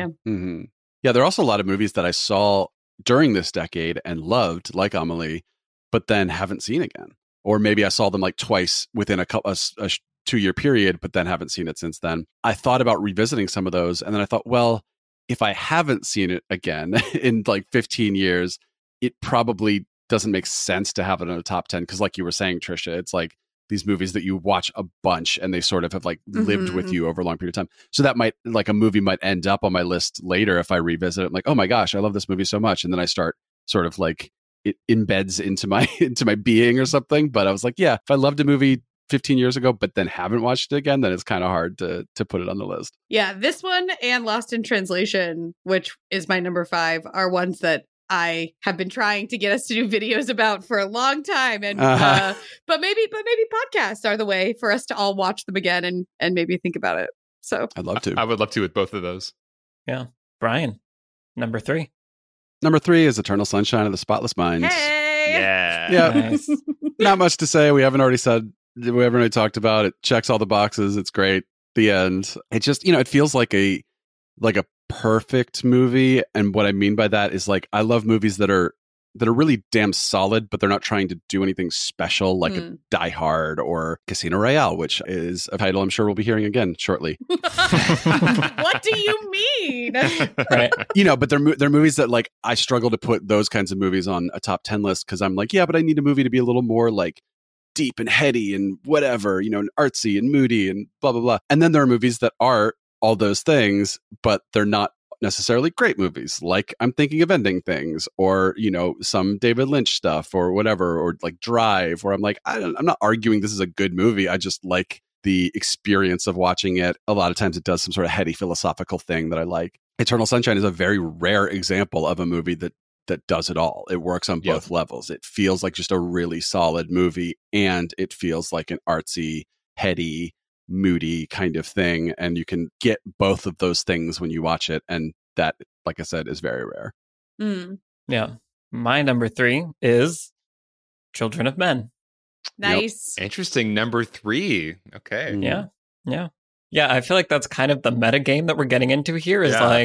Yeah, there are also a lot of movies that I saw during this decade and loved, like Amelie, but then haven't seen again. Or maybe I saw them like twice within a 2-year period, but then haven't seen it since then. I thought about revisiting some of those, and then I thought, well, if I haven't seen it again in like 15 years, it probably doesn't make sense to have it in a top 10. Because like you were saying, Trisha, it's like these movies that you watch a bunch and they sort of have like lived with you over a long period of time. So that might, like a movie might end up on my list later if I revisit it. I'm like, oh my gosh, I love this movie so much. And then I start sort of like it embeds into my being or something. But I was like, yeah, if I loved a movie 15 years ago, but then haven't watched it again, then it's kind of hard to put it on the list. Yeah, this one and Lost in Translation, which is my number 5, are ones that I have been trying to get us to do videos about for a long time. And but maybe podcasts are the way for us to all watch them again and maybe think about it. So I'd love to. I would love to with both of those. Yeah. Brian, number 3. Number 3 is Eternal Sunshine of the Spotless Mind. Hey! Yeah. Nice. Not much to say. We haven't already talked about it. Checks all the boxes. It's great. The end. It just, it feels like a perfect movie. And what I mean by that is like, I love movies that are really damn solid, but they're not trying to do anything special, like a Die Hard or Casino Royale, which is a title I'm sure we'll be hearing again shortly. What do you mean? Right. But they're movies that like I struggle to put those kinds of movies on a top 10 list because I'm like, yeah, but I need a movie to be a little more like deep and heady and whatever, and artsy and moody and blah, blah, blah. And then there are movies that are all those things, but they're not necessarily great movies. Like I'm thinking of Ending Things or, some David Lynch stuff or whatever, or like Drive, where I'm like, I'm not arguing this is a good movie. I just like the experience of watching it. A lot of times it does some sort of heady philosophical thing that I like. Eternal Sunshine is a very rare example of a movie that does it all. It works on both levels. It feels like just a really solid movie, and it feels like an artsy, heady, moody kind of thing. And you can get both of those things when you watch it. And that, like I said, is very rare. Yeah. My number 3 is Children of Men. Nice. Yep. Interesting. Number 3. Okay. Yeah. I feel like that's kind of the meta game that we're getting into here is like,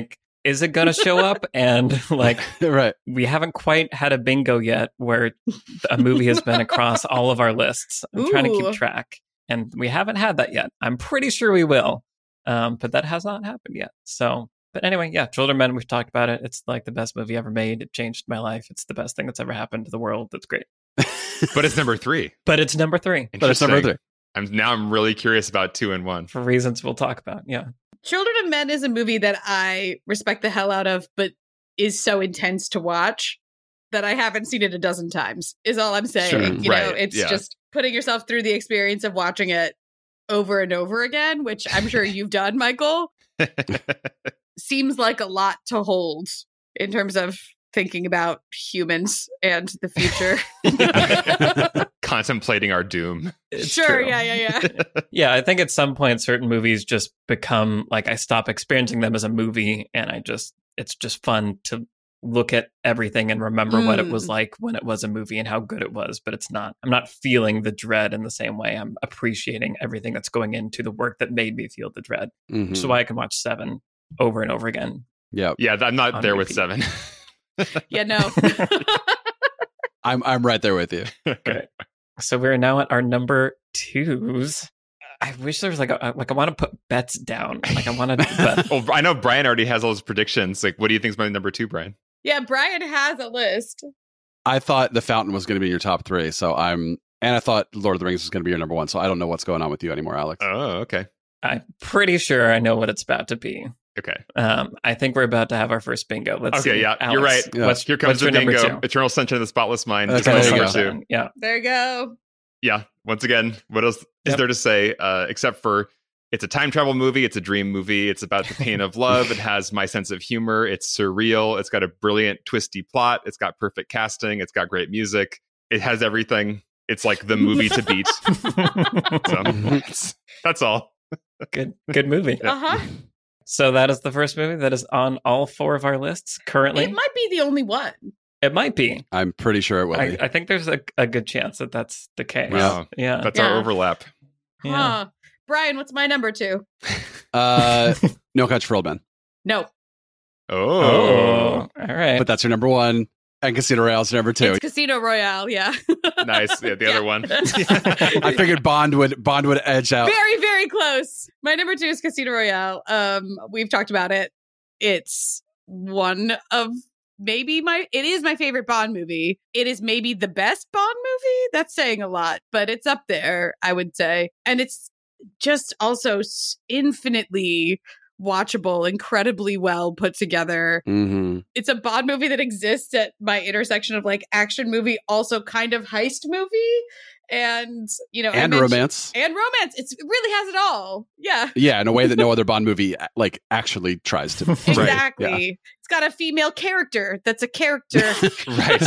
is it going to show up? And like, Right. we haven't quite had a bingo yet where a movie has been across all of our lists. I'm trying to Ooh. keep track, and we haven't had that yet. I'm pretty sure we will, but that has not happened yet. So, but anyway, yeah, Children of Men, we've talked about it. It's like the best movie ever made. It changed my life. It's the best thing that's ever happened to the world. That's great. But it's number 3. But it's number 3 But it's number 3. I'm really curious about 2 and 1. for reasons we'll talk about. Yeah. Children of Men is a movie that I respect the hell out of, but is so intense to watch that I haven't seen it a dozen times, is all I'm saying. Sure. You know, Right. it's Yeah. just putting yourself through the experience of watching it over and over again, which I'm sure you've done, Michael. Seems like a lot to hold in terms of thinking about humans and the future. Contemplating our doom. It's Sure, true. yeah. Yeah, I think at some point certain movies just become like I stop experiencing them as a movie, and it's just fun to look at everything and remember what it was like when it was a movie and how good it was. But I'm not feeling the dread in the same way. I'm appreciating everything that's going into the work that made me feel the dread. Mhm. Which is why I can watch Seven over and over again. Yeah. Yeah, I'm not On there with repeat. 7. Yeah, no. I'm right there with you. Okay. So we're now at our number 2s. I wish there was like I want to put bets down. Like I want to bet. Well, I know Brian already has all his predictions. Like, what do you think is my number 2, Brian? Yeah, Brian has a list. I thought The Fountain was going to be in your top 3, and I thought Lord of the Rings was going to be your number 1. So I don't know what's going on with you anymore, Alex. Oh, okay. I'm pretty sure I know what it's about to be. Okay. I think we're about to have our first bingo. Let's Okay, see. yeah, Alex, you're right. Yeah. What's, Here comes what's the your number bingo. 2? Eternal Sunshine of the Spotless Mind. Okay, is my there you number go. 2. 7. Yeah. There you go. Yeah. Once again, what else is Yep. there to say? Except for it's a time travel movie. It's a dream movie. It's about the pain of love. It has my sense of humor. It's surreal. It's got a brilliant, twisty plot. It's got perfect casting. It's got great music. It has everything. It's like the movie to beat. So that's all. Good movie. Uh-huh. So that is the first movie that is on all 4 of our lists currently. It might be the only one. It might be. I'm pretty sure it will be. I think there's a good chance that that's the case. Wow. Yeah. That's Yeah. our overlap. Yeah. Huh. Brian, what's my number 2? No Country for Old Men. No. Oh. All right. But that's your number 1. And Casino Royale's your number 2. It's Casino Royale, yeah. Nice. Yeah, the Yeah. other one. I figured Bond would edge out. Very, very close. My number 2 is Casino Royale. We've talked about it. It's one of it is my favorite Bond movie. It is maybe the best Bond movie. That's saying a lot, but it's up there, I would say. And it's just also infinitely watchable, incredibly well put together. Mm-hmm. It's a Bond movie that exists at my intersection of like action movie, also kind of heist movie, and And romance. and romance. It really has it all. Yeah, Yeah, in a way that no other Bond movie like actually tries to. exactly. Yeah. It's got a female character that's a character. Right.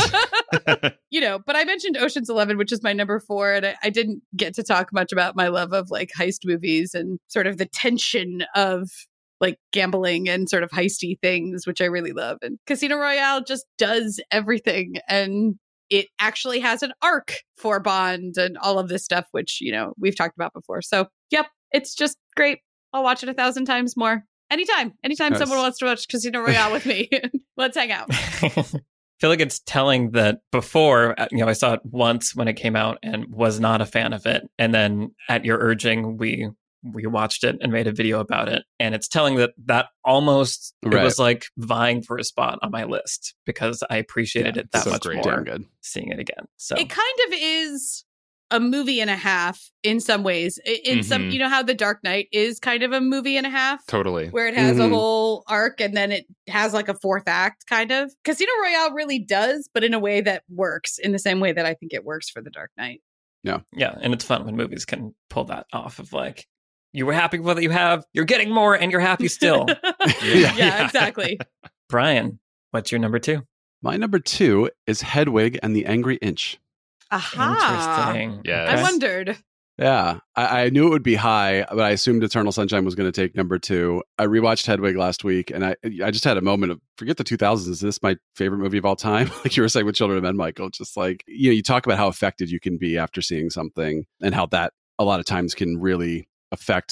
But I mentioned Ocean's 11, which is my number 4, and I didn't get to talk much about my love of like heist movies and sort of the tension of like gambling and sort of heisty things, which I really love. And Casino Royale just does everything, and it actually has an arc for Bond and all of this stuff, which, we've talked about before. So, yep, it's just great. I'll watch it 1,000 times more. Anytime Nice. someone wants to watch Casino Royale with me, let's hang out. I feel like it's telling that before, I saw it once when it came out and was not a fan of it. And then at your urging, we watched it and made a video about it. And it's telling that almost, it Right. was like vying for a spot on my list because I appreciated it that so much great. more Damn good. seeing it again. So It kind of is a movie and a half in some ways. In some, Mhm. how The Dark Knight is kind of a movie and a half, Totally. where it has a Mhm. whole arc and then it has like a 4th act kind of. Casino Royale really does, but in a way that works in the same way that I think it works for The Dark Knight. yeah, and it's fun when movies can pull that off of like, you were happy with what you have, you're getting more, and you're happy still. yeah, exactly. Brian, what's your number 2? My number 2 is Hedwig and the Angry Inch. Aha. Interesting. Yes. I wondered. Yeah, I knew it would be high, but I assumed Eternal Sunshine was going to take number 2. I rewatched Hedwig last week, and I just had a moment of, forget the 2000s, is this my favorite movie of all time? Like you were saying with Children of Men, Michael, just like, you talk about how affected you can be after seeing something and how that a lot of times can really affect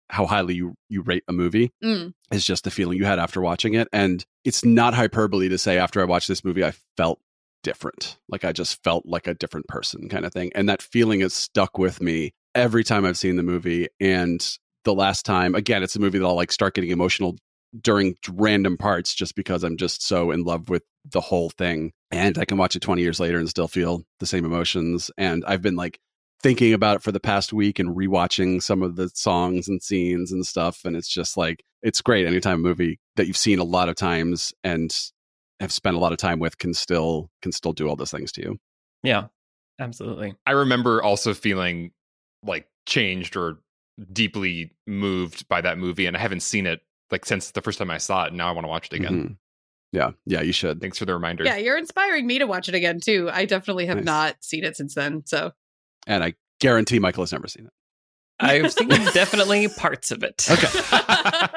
how highly you rate a movie Mm. is just the feeling you had after watching it. And it's not hyperbole to say after I watched this movie, I felt different. Like I just felt like a different person kind of thing. And that feeling has stuck with me every time I've seen the movie. And the last time, again, it's a movie that I'll like start getting emotional during random parts just because I'm just so in love with the whole thing. And I can watch it 20 years later and still feel the same emotions. And I've been like thinking about it for the past week and rewatching some of the songs and scenes and stuff. And it's just like, it's great. Anytime a movie that you've seen a lot of times and have spent a lot of time with can still do all those things to you. Yeah, absolutely. I remember also feeling like changed or deeply moved by that movie, and I haven't seen it like since the first time I saw it, and now I want to watch it again. Mm-hmm. Yeah, you should. Thanks for the reminder. Yeah, you're inspiring me to watch it again too. I definitely have Nice. not seen it since then. So And I guarantee Michael has never seen it. I've seen definitely parts of it. Okay.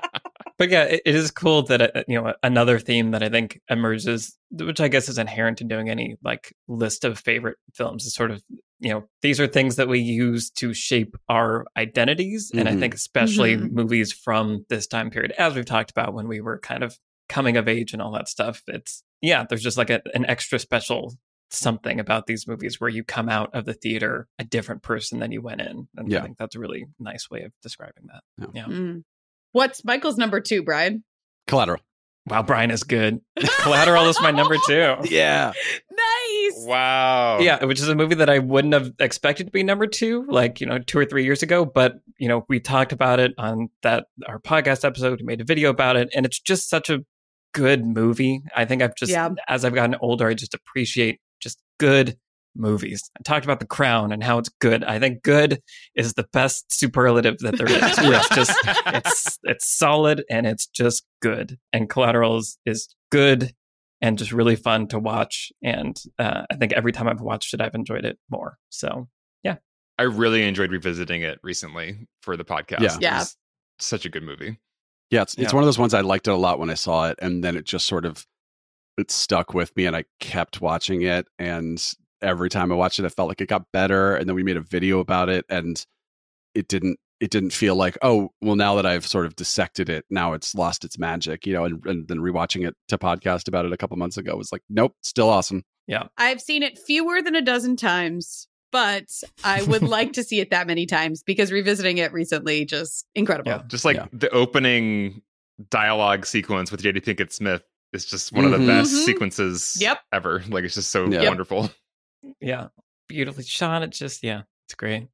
But yeah, it is cool that another theme that I think emerges, which I guess is inherent in doing any like list of favorite films, is sort of these are things that we use to shape our identities, and I think especially movies from this time period, as we've talked about when we were kind of coming of age and all that stuff. There's just like an extra special something about these movies where you come out of the theater a different person than you went in, and I think that's a really nice way of describing that. Yeah. Mm. What's Michael's number 2, Brian? Collateral. Wow, Brian is good. Collateral is my number 2. Yeah. Nice. Wow. Yeah, which is a movie that I wouldn't have expected to be number 2, like, 2 or 3 years ago. But, we talked about it on our podcast episode. We made a video about it. And it's just such a good movie. I think as I've gotten older, I just appreciate just good movies. I talked about The Crown and how it's good. I think good is the best superlative that there is. It's just it's solid and it's just good. And Collateral is good and just really fun to watch. And I think every time I've watched it, I've enjoyed it more. So yeah, I really enjoyed revisiting it recently for the podcast. Yeah. It was such a good movie. Yeah, it's one of those ones I liked it a lot when I saw it, and then it just sort of it stuck with me, and I kept watching it, and every time I watched it, I felt like it got better. And then we made a video about it, and it didn't feel like, oh, well, now that I've sort of dissected it, now it's lost its magic, and then rewatching it to podcast about it a couple months ago was like, nope, still awesome. Yeah. I've seen it fewer than a dozen times, but I would like to see it that many times because revisiting it recently, just incredible. Yeah. Just like the opening dialogue sequence with J.D. Pinkett Smith is just one of the best sequences ever. Like, it's just so wonderful. Yeah. Beautifully shot. It's just, it's great.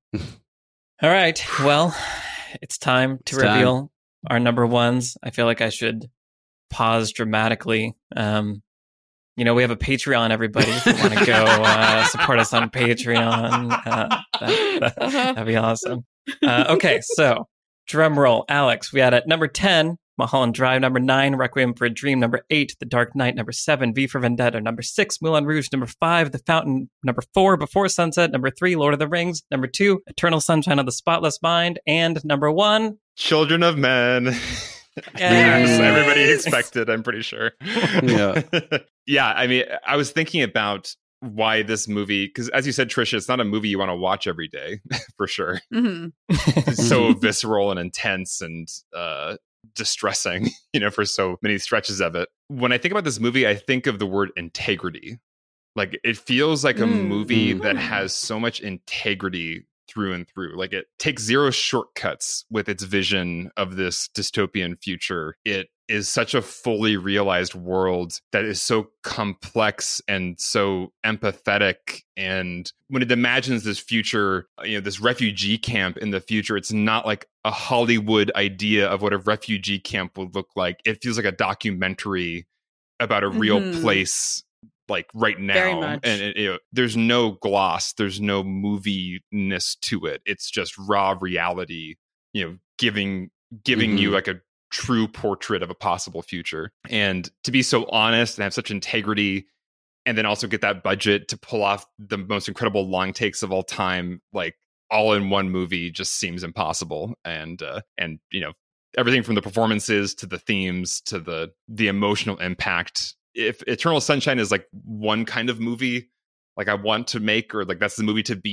All right. Well, it's time to reveal our number ones. I feel like I should pause dramatically. We have a Patreon, everybody. If you want to go support us on Patreon, that'd be awesome. Okay, so drum roll. Alex, we had at number 10, Mulholland Drive, number 9, Requiem for a Dream, number 8, The Dark Knight, number 7, V for Vendetta, number 6, Moulin Rouge, number 5, The Fountain, number 4, Before Sunset, number 3, Lord of the Rings, number 2, Eternal Sunshine of the Spotless Mind, and number 1, Children of Men. Yes, everybody expected, I'm pretty sure. Yeah, I mean, I was thinking about why this movie, because as you said, Trisha, it's not a movie you want to watch every day, for sure. It's so visceral and intense and distressing, for so many stretches of it. When I think about this movie, I think of the word integrity. Like, it feels like a movie that has so much integrity through and through. Like, it takes zero shortcuts with its vision of this dystopian future. It is such a fully realized world that is so complex and so empathetic. And when it imagines this future, this refugee camp in the future, it's not like a Hollywood idea of what a refugee camp would look like. It feels like a documentary about a real place, like right now. And there's no gloss, there's no moviness to it. It's just raw reality, giving you like a true portrait of a possible future. And to be so honest and have such integrity, and then also get that budget to pull off the most incredible long takes of all time, like all in one movie, just seems impossible. And everything from the performances to the themes to the emotional impact. If Eternal Sunshine is like one kind of movie like I want to make, or like that's the movie to beat,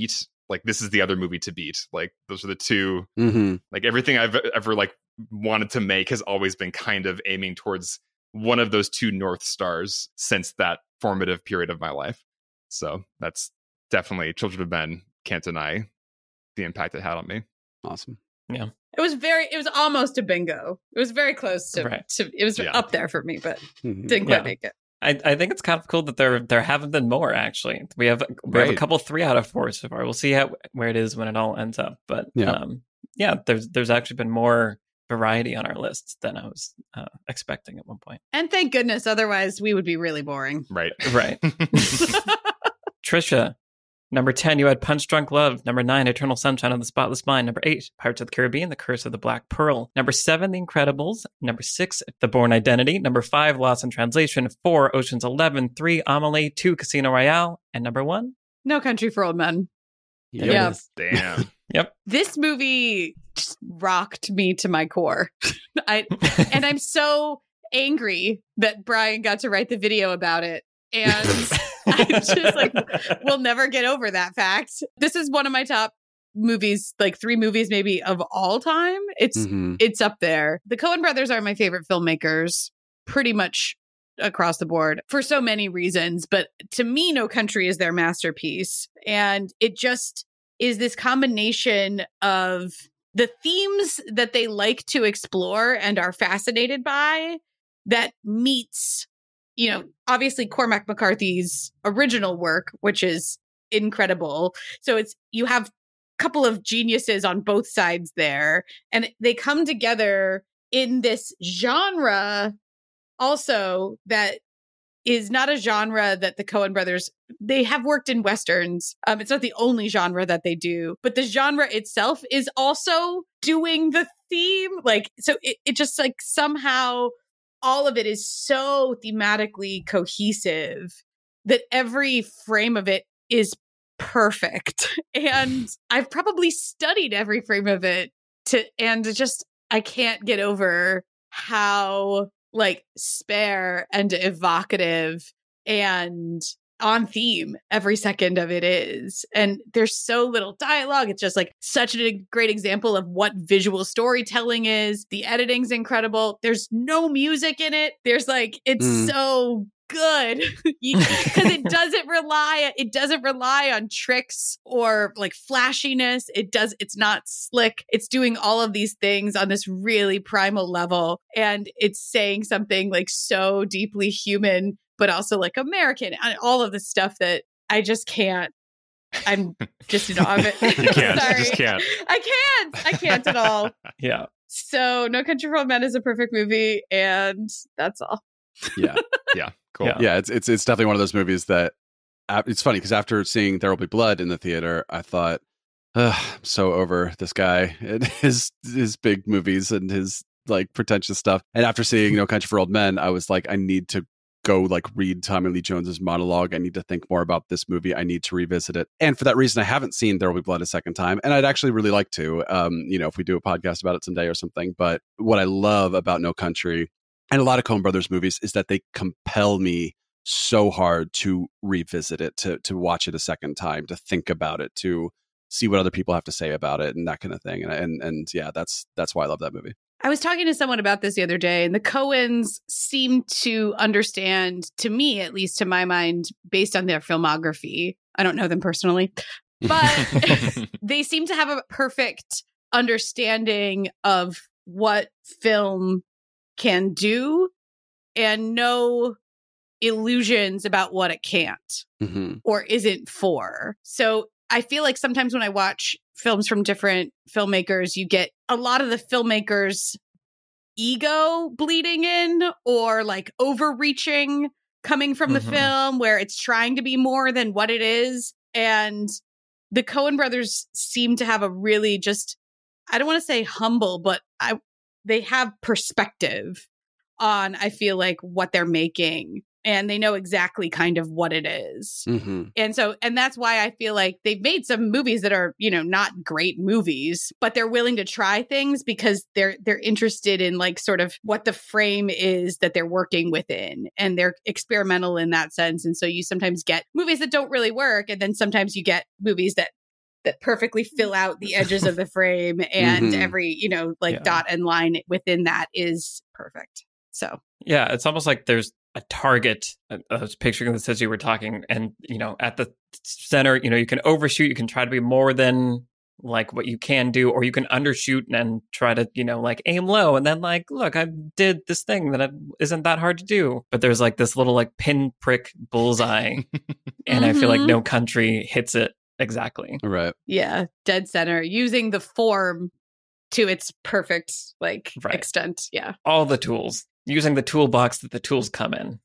like, this is the other movie to beat. Like, those are the two, Mm-hmm. like, everything I've ever like wanted to make has always been kind of aiming towards one of those two North Stars since that formative period of my life. So that's definitely Children of Men. Can't deny the impact it had on me. Awesome. It was almost a bingo. It was very close to, Right. it was Yeah. up there for me, but Mhm. didn't quite Yeah. make it. I think it's kind of cool that there haven't been more, actually. We have a Right. couple 3 out of 4 so far. We'll see where it is when it all ends up. But Yeah. there's actually been more variety on our list than I was expecting at one point. And thank goodness, otherwise we would be really boring. Right. Right. Trisha, number 10, you had Punch Drunk Love. Number 9, Eternal Sunshine of the Spotless Mind. Number 8, Pirates of the Caribbean, The Curse of the Black Pearl. Number 7, The Incredibles. Number 6, The Bourne Identity. Number 5, Lost in Translation. 4, Ocean's 11. 3, Amelie. 2, Casino Royale. And number 1, No Country for Old Men. there Yeah. it is. Damn. Yep. This movie just rocked me to my core. And I'm so angry that Brian got to write the video about it. And I'm just like, we'll never get over that fact. This is one of my top movies, like 3 movies maybe of all time. Mhm. It's up there. The Coen brothers are my favorite filmmakers pretty much across the board for so many reasons. But to me, No Country is their masterpiece. And it just is this combination of the themes that they like to explore and are fascinated by that meets, obviously Cormac McCarthy's original work, which is incredible. So you have a couple of geniuses on both sides there, and they come together in this genre also that is not a genre that the Coen brothers, they have worked in Westerns. It's not the only genre that they do, but the genre itself is also doing the theme. Like, so it just like somehow all of it is so thematically cohesive that every frame of it is perfect. And I've probably studied every frame of it I can't get over how like spare and evocative and on theme every second of it is. And there's so little dialogue. It's just like such a great example of what visual storytelling is. The editing's incredible. There's no music in it. There's like, it's so good because it doesn't rely on tricks or like flashiness. It's not slick. It's doing all of these things on this really primal level, and it's saying something like so deeply human but also like American, and all of the stuff that I just can't. I'm just, I'm You can't. sorry. You just can't. I can't at all. Yeah. So No Country for Old Men is a perfect movie, and that's all. Yeah. Yeah. Cool. Yeah. Yeah, it's definitely one of those movies that it's funny because after seeing There Will Be Blood in the theater, I thought, I'm so over this guy and his big movies and his like pretentious stuff. And after seeing No Country for Old Men, I was like, I need to go like read Tommy Lee Jones's monologue. I need to think more about this movie. I need to revisit it. And for that reason, I haven't seen There Will Be Blood a second time. And I'd actually really like to, if we do a podcast about it someday or something. But what I love about No Country and a lot of Coen Brothers movies is that they compel me so hard to revisit it, to watch it a second time, to think about it, to see what other people have to say about it and that kind of thing. And yeah, that's why I love that movie. I was talking to someone about this the other day, and the Coens seem to understand, to me, at least to my mind, based on their filmography. I don't know them personally, but they seem to have a perfect understanding of what film can do and no illusions about what it can't or isn't for. So I feel like sometimes when I watch films from different filmmakers, you get a lot of the filmmakers' ego bleeding in or like overreaching coming from the film where it's trying to be more than what it is. And the Coen brothers seem to have a really just, I don't want to say humble, but they have perspective on, I feel like, what they're making. And they know exactly kind of what it is. And that's why I feel like they've made some movies that are, not great movies, but they're willing to try things because they're interested in like sort of what the frame is that they're working within. And they're experimental in that sense. And so you sometimes get movies that don't really work. And then sometimes you get movies that that perfectly fill out the edges of the frame, and Mhm. every, Yeah. dot and line within that is perfect. So Yeah, it's almost like there's a target. I was picturing this as you were talking, and at the center, you can overshoot. You can try to be more than like what you can do, or you can undershoot and try to like aim low, and then like, look, I did this thing that isn't that hard to do. But there's like this little like pinprick bullseye, and I feel like Mhm. No Country hits it exactly. Right. yeah, dead center, using the form to its perfect Right. extent. Yeah, All the tools, using the toolbox that the tools come in.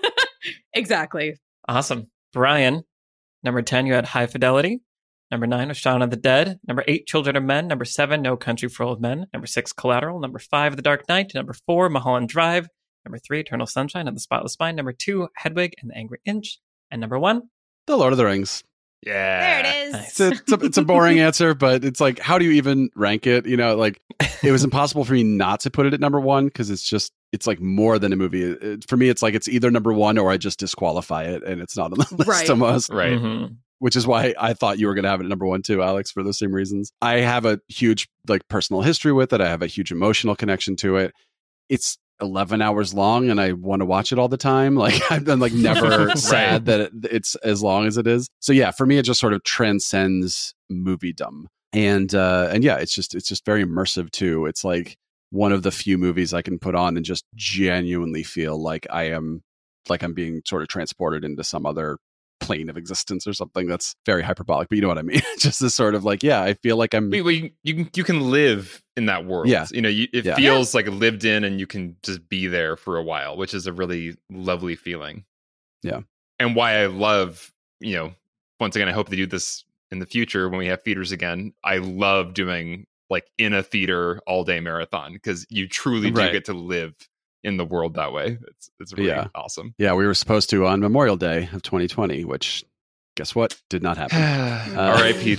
exactly. Awesome. Brian, number 10, you had High Fidelity. Number 9 was Shaun of the Dead. Number 8, Children of Men. Number 7, No Country for Old Men. Number 6, Collateral. Number 5, The Dark Knight. Number 4, Mulholland Drive. Number 3, Eternal Sunshine of the Spotless Mind. Number 2, Hedwig and the Angry Inch. And number 1, The Lord of the Rings. Yeah. There it is. Nice. It's a boring answer, but it's like, how do you even rank it? Like it was impossible for me not to put it at number 1 because it's like more than a movie. For me, it's like it's either number 1 or I just disqualify it and it's not on the list Right. almost. Right. Mhm. Which is why I thought you were going to have it at number 1 too, Alex, for the same reasons. I have a huge like personal history with it. I have a huge emotional connection to it. It's 11 hours long and I want to watch it all the time. Like I'm like never Right. sad that it's as long as it is. So yeah, for me, it just sort of transcends moviedom. And yeah, it's just very immersive too. It's like one of the few movies I can put on and just genuinely feel like I'm being sort of transported into some other plane of existence or something. That's very hyperbolic, but you know what I mean. Just this sort of like, yeah, I feel like I'm. You can live in that world. Yeah. It Yeah. feels like lived in, and you can just be there for a while, which is a really lovely feeling. Yeah. And why I love, once again, I hope they do this in the future when we have theaters again. I love doing like in a theater all day marathon because you truly do Right. get to live in the world that way. It's really Yeah. awesome. Yeah, we were supposed to on Memorial Day of 2020, which guess what? Did not happen. R.I.P.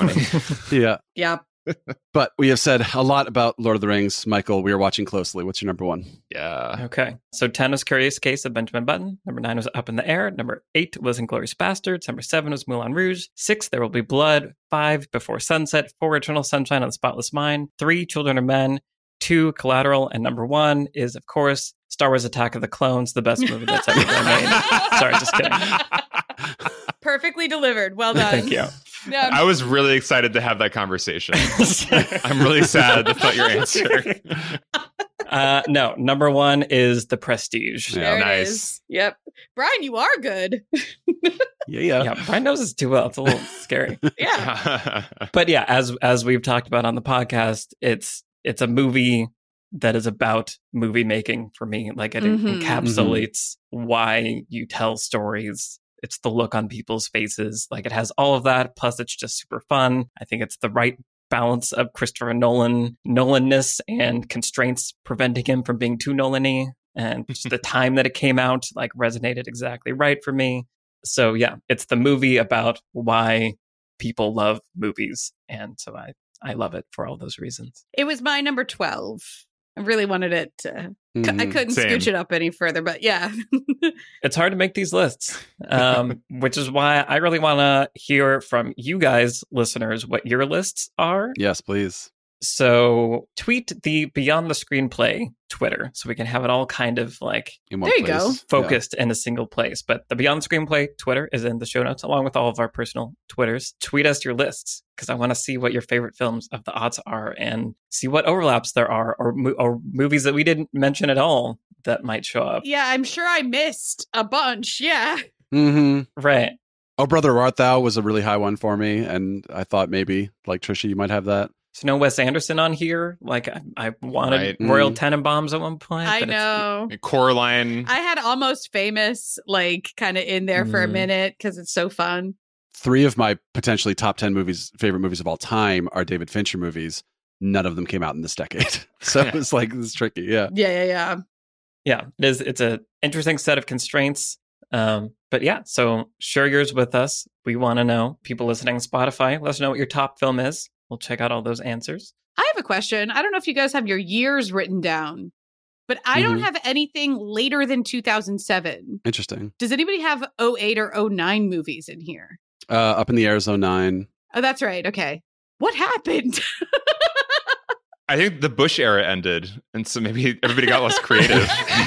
2020. Yeah. Yeah. But we have said a lot about Lord of the Rings. Michael, we are watching closely. What's your number 1? Yeah. Okay. So 10 was Curious Case of Benjamin Button. Number 9 was Up in the Air. Number 8 was Inglourious Bastards. Number 7 was Moulin Rouge. 6, There Will Be Blood. 5, Before Sunset. 4, Eternal Sunshine of the Spotless Mind. 3, Children of Men. 2, Collateral. And number 1 is, of course, Star Wars Attack of the Clones, the best movie that's ever been made. Sorry, just kidding. Perfectly delivered. Well done. Thank you. Yeah. I was really excited to have that conversation. I'm really sad that's not your answer. No, number 1 is The Prestige. Yeah. There it Nice. is. Yep. Brian, you are good. Yeah. Yeah, Brian knows this too well. It's a little scary. Yeah. But yeah, as we've talked about on the podcast, it's a movie that is about movie making for me. Like it Mhm. encapsulates why you tell stories. It's the look on people's faces. Like it has all of that. Plus, it's just super fun. I think it's the right balance of Christopher Nolanness and constraints preventing him from being too Nolan-y. And just the time that it came out like resonated exactly right for me. So yeah, it's the movie about why people love movies. And so I love it for all those reasons. It was my number 12. I really wanted it to. I Mhm. couldn't Same. scooch it up any further, but yeah. It's hard to make these lists, which is why I really want to hear from you guys, listeners, what your lists are. Yes, please. So tweet the Beyond the Screenplay Twitter so we can have it all kind of like In one There you place. go. focused in a single place. But the Beyond the Screenplay Twitter is in the show notes along with all of our personal Twitters. Tweet us your lists because I want to see what your favorite films of the aughts are and see what overlaps there are or movies that we didn't mention at all that might show up. Yeah, I'm sure I missed a bunch. Yeah. Mm-hmm. Right. Oh, Brother Art Thou was a really high one for me, and I thought maybe, like Trisha, you might have that. So no Wes Anderson on here. Like I wanted Right. Royal Tenenbaums at one point. I but it's- know. Coraline. I had Almost Famous like kind of in there for a Mhm. minute because it's so fun. 3 of my potentially top 10 favorite movies of all time are David Fincher movies. None of them came out in this decade. So it's like, this is tricky. Yeah. Yeah. Yeah, it is. It's a interesting set of constraints. But yeah, so share yours with us. We want to know. People listening on Spotify, let us know what your top film is. We'll check out all those answers. I have a question. I don't know if you guys have your years written down, but I don't have anything later than 2007. Interesting. Does anybody have 08 or 09 movies in here? Up in the Air is 09. Oh, that's right. Okay. What happened? I think the Bush era ended, and so maybe everybody got less creative.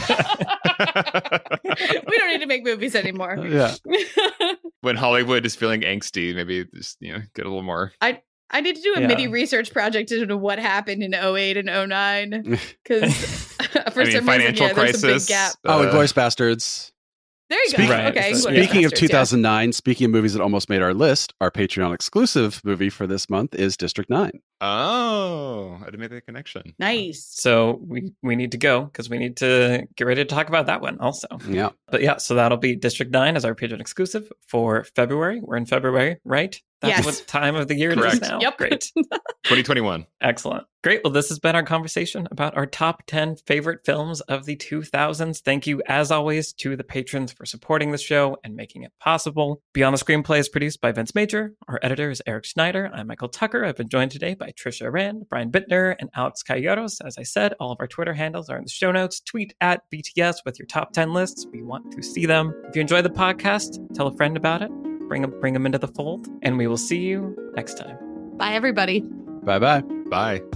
We don't need to make movies anymore. Yeah. When Hollywood is feeling angsty, maybe just get a little more. I need to do a mini research project into what happened in 08 and 09 because for some financial reason, there's a big crisis. gap. Inglourious Bastards. There you go. Right. Okay. Speaking of Bastards, 2009, speaking of movies that almost made our list, our Patreon exclusive movie for this month is District 9. Oh, I didn't make that connection. yeah. Nice. So we need to go because we need to get ready to talk about that one also. Yeah. But yeah, so that'll be District 9 as our Patreon exclusive for February. We're in February, right? That's Yes. what time of the year it Correct. is now. Yep. Great. 2021. Excellent. Great. Well, this has been our conversation about our top 10 favorite films of the 2000s. Thank you, as always, to the patrons for supporting the show and making it possible. Beyond the Screenplay is produced by Vince Major. Our editor is Eric Schneider. I'm Michael Tucker. I've been joined today by Trisha Rand, Brian Bittner, and Alex Calleros. As I said, all of our Twitter handles are in the show notes. Tweet at BTS with your top 10 lists. We want to see them. If you enjoy the podcast, tell a friend about it. Bring them into the fold. And we will see you next time. Bye, everybody. Bye-bye. Bye.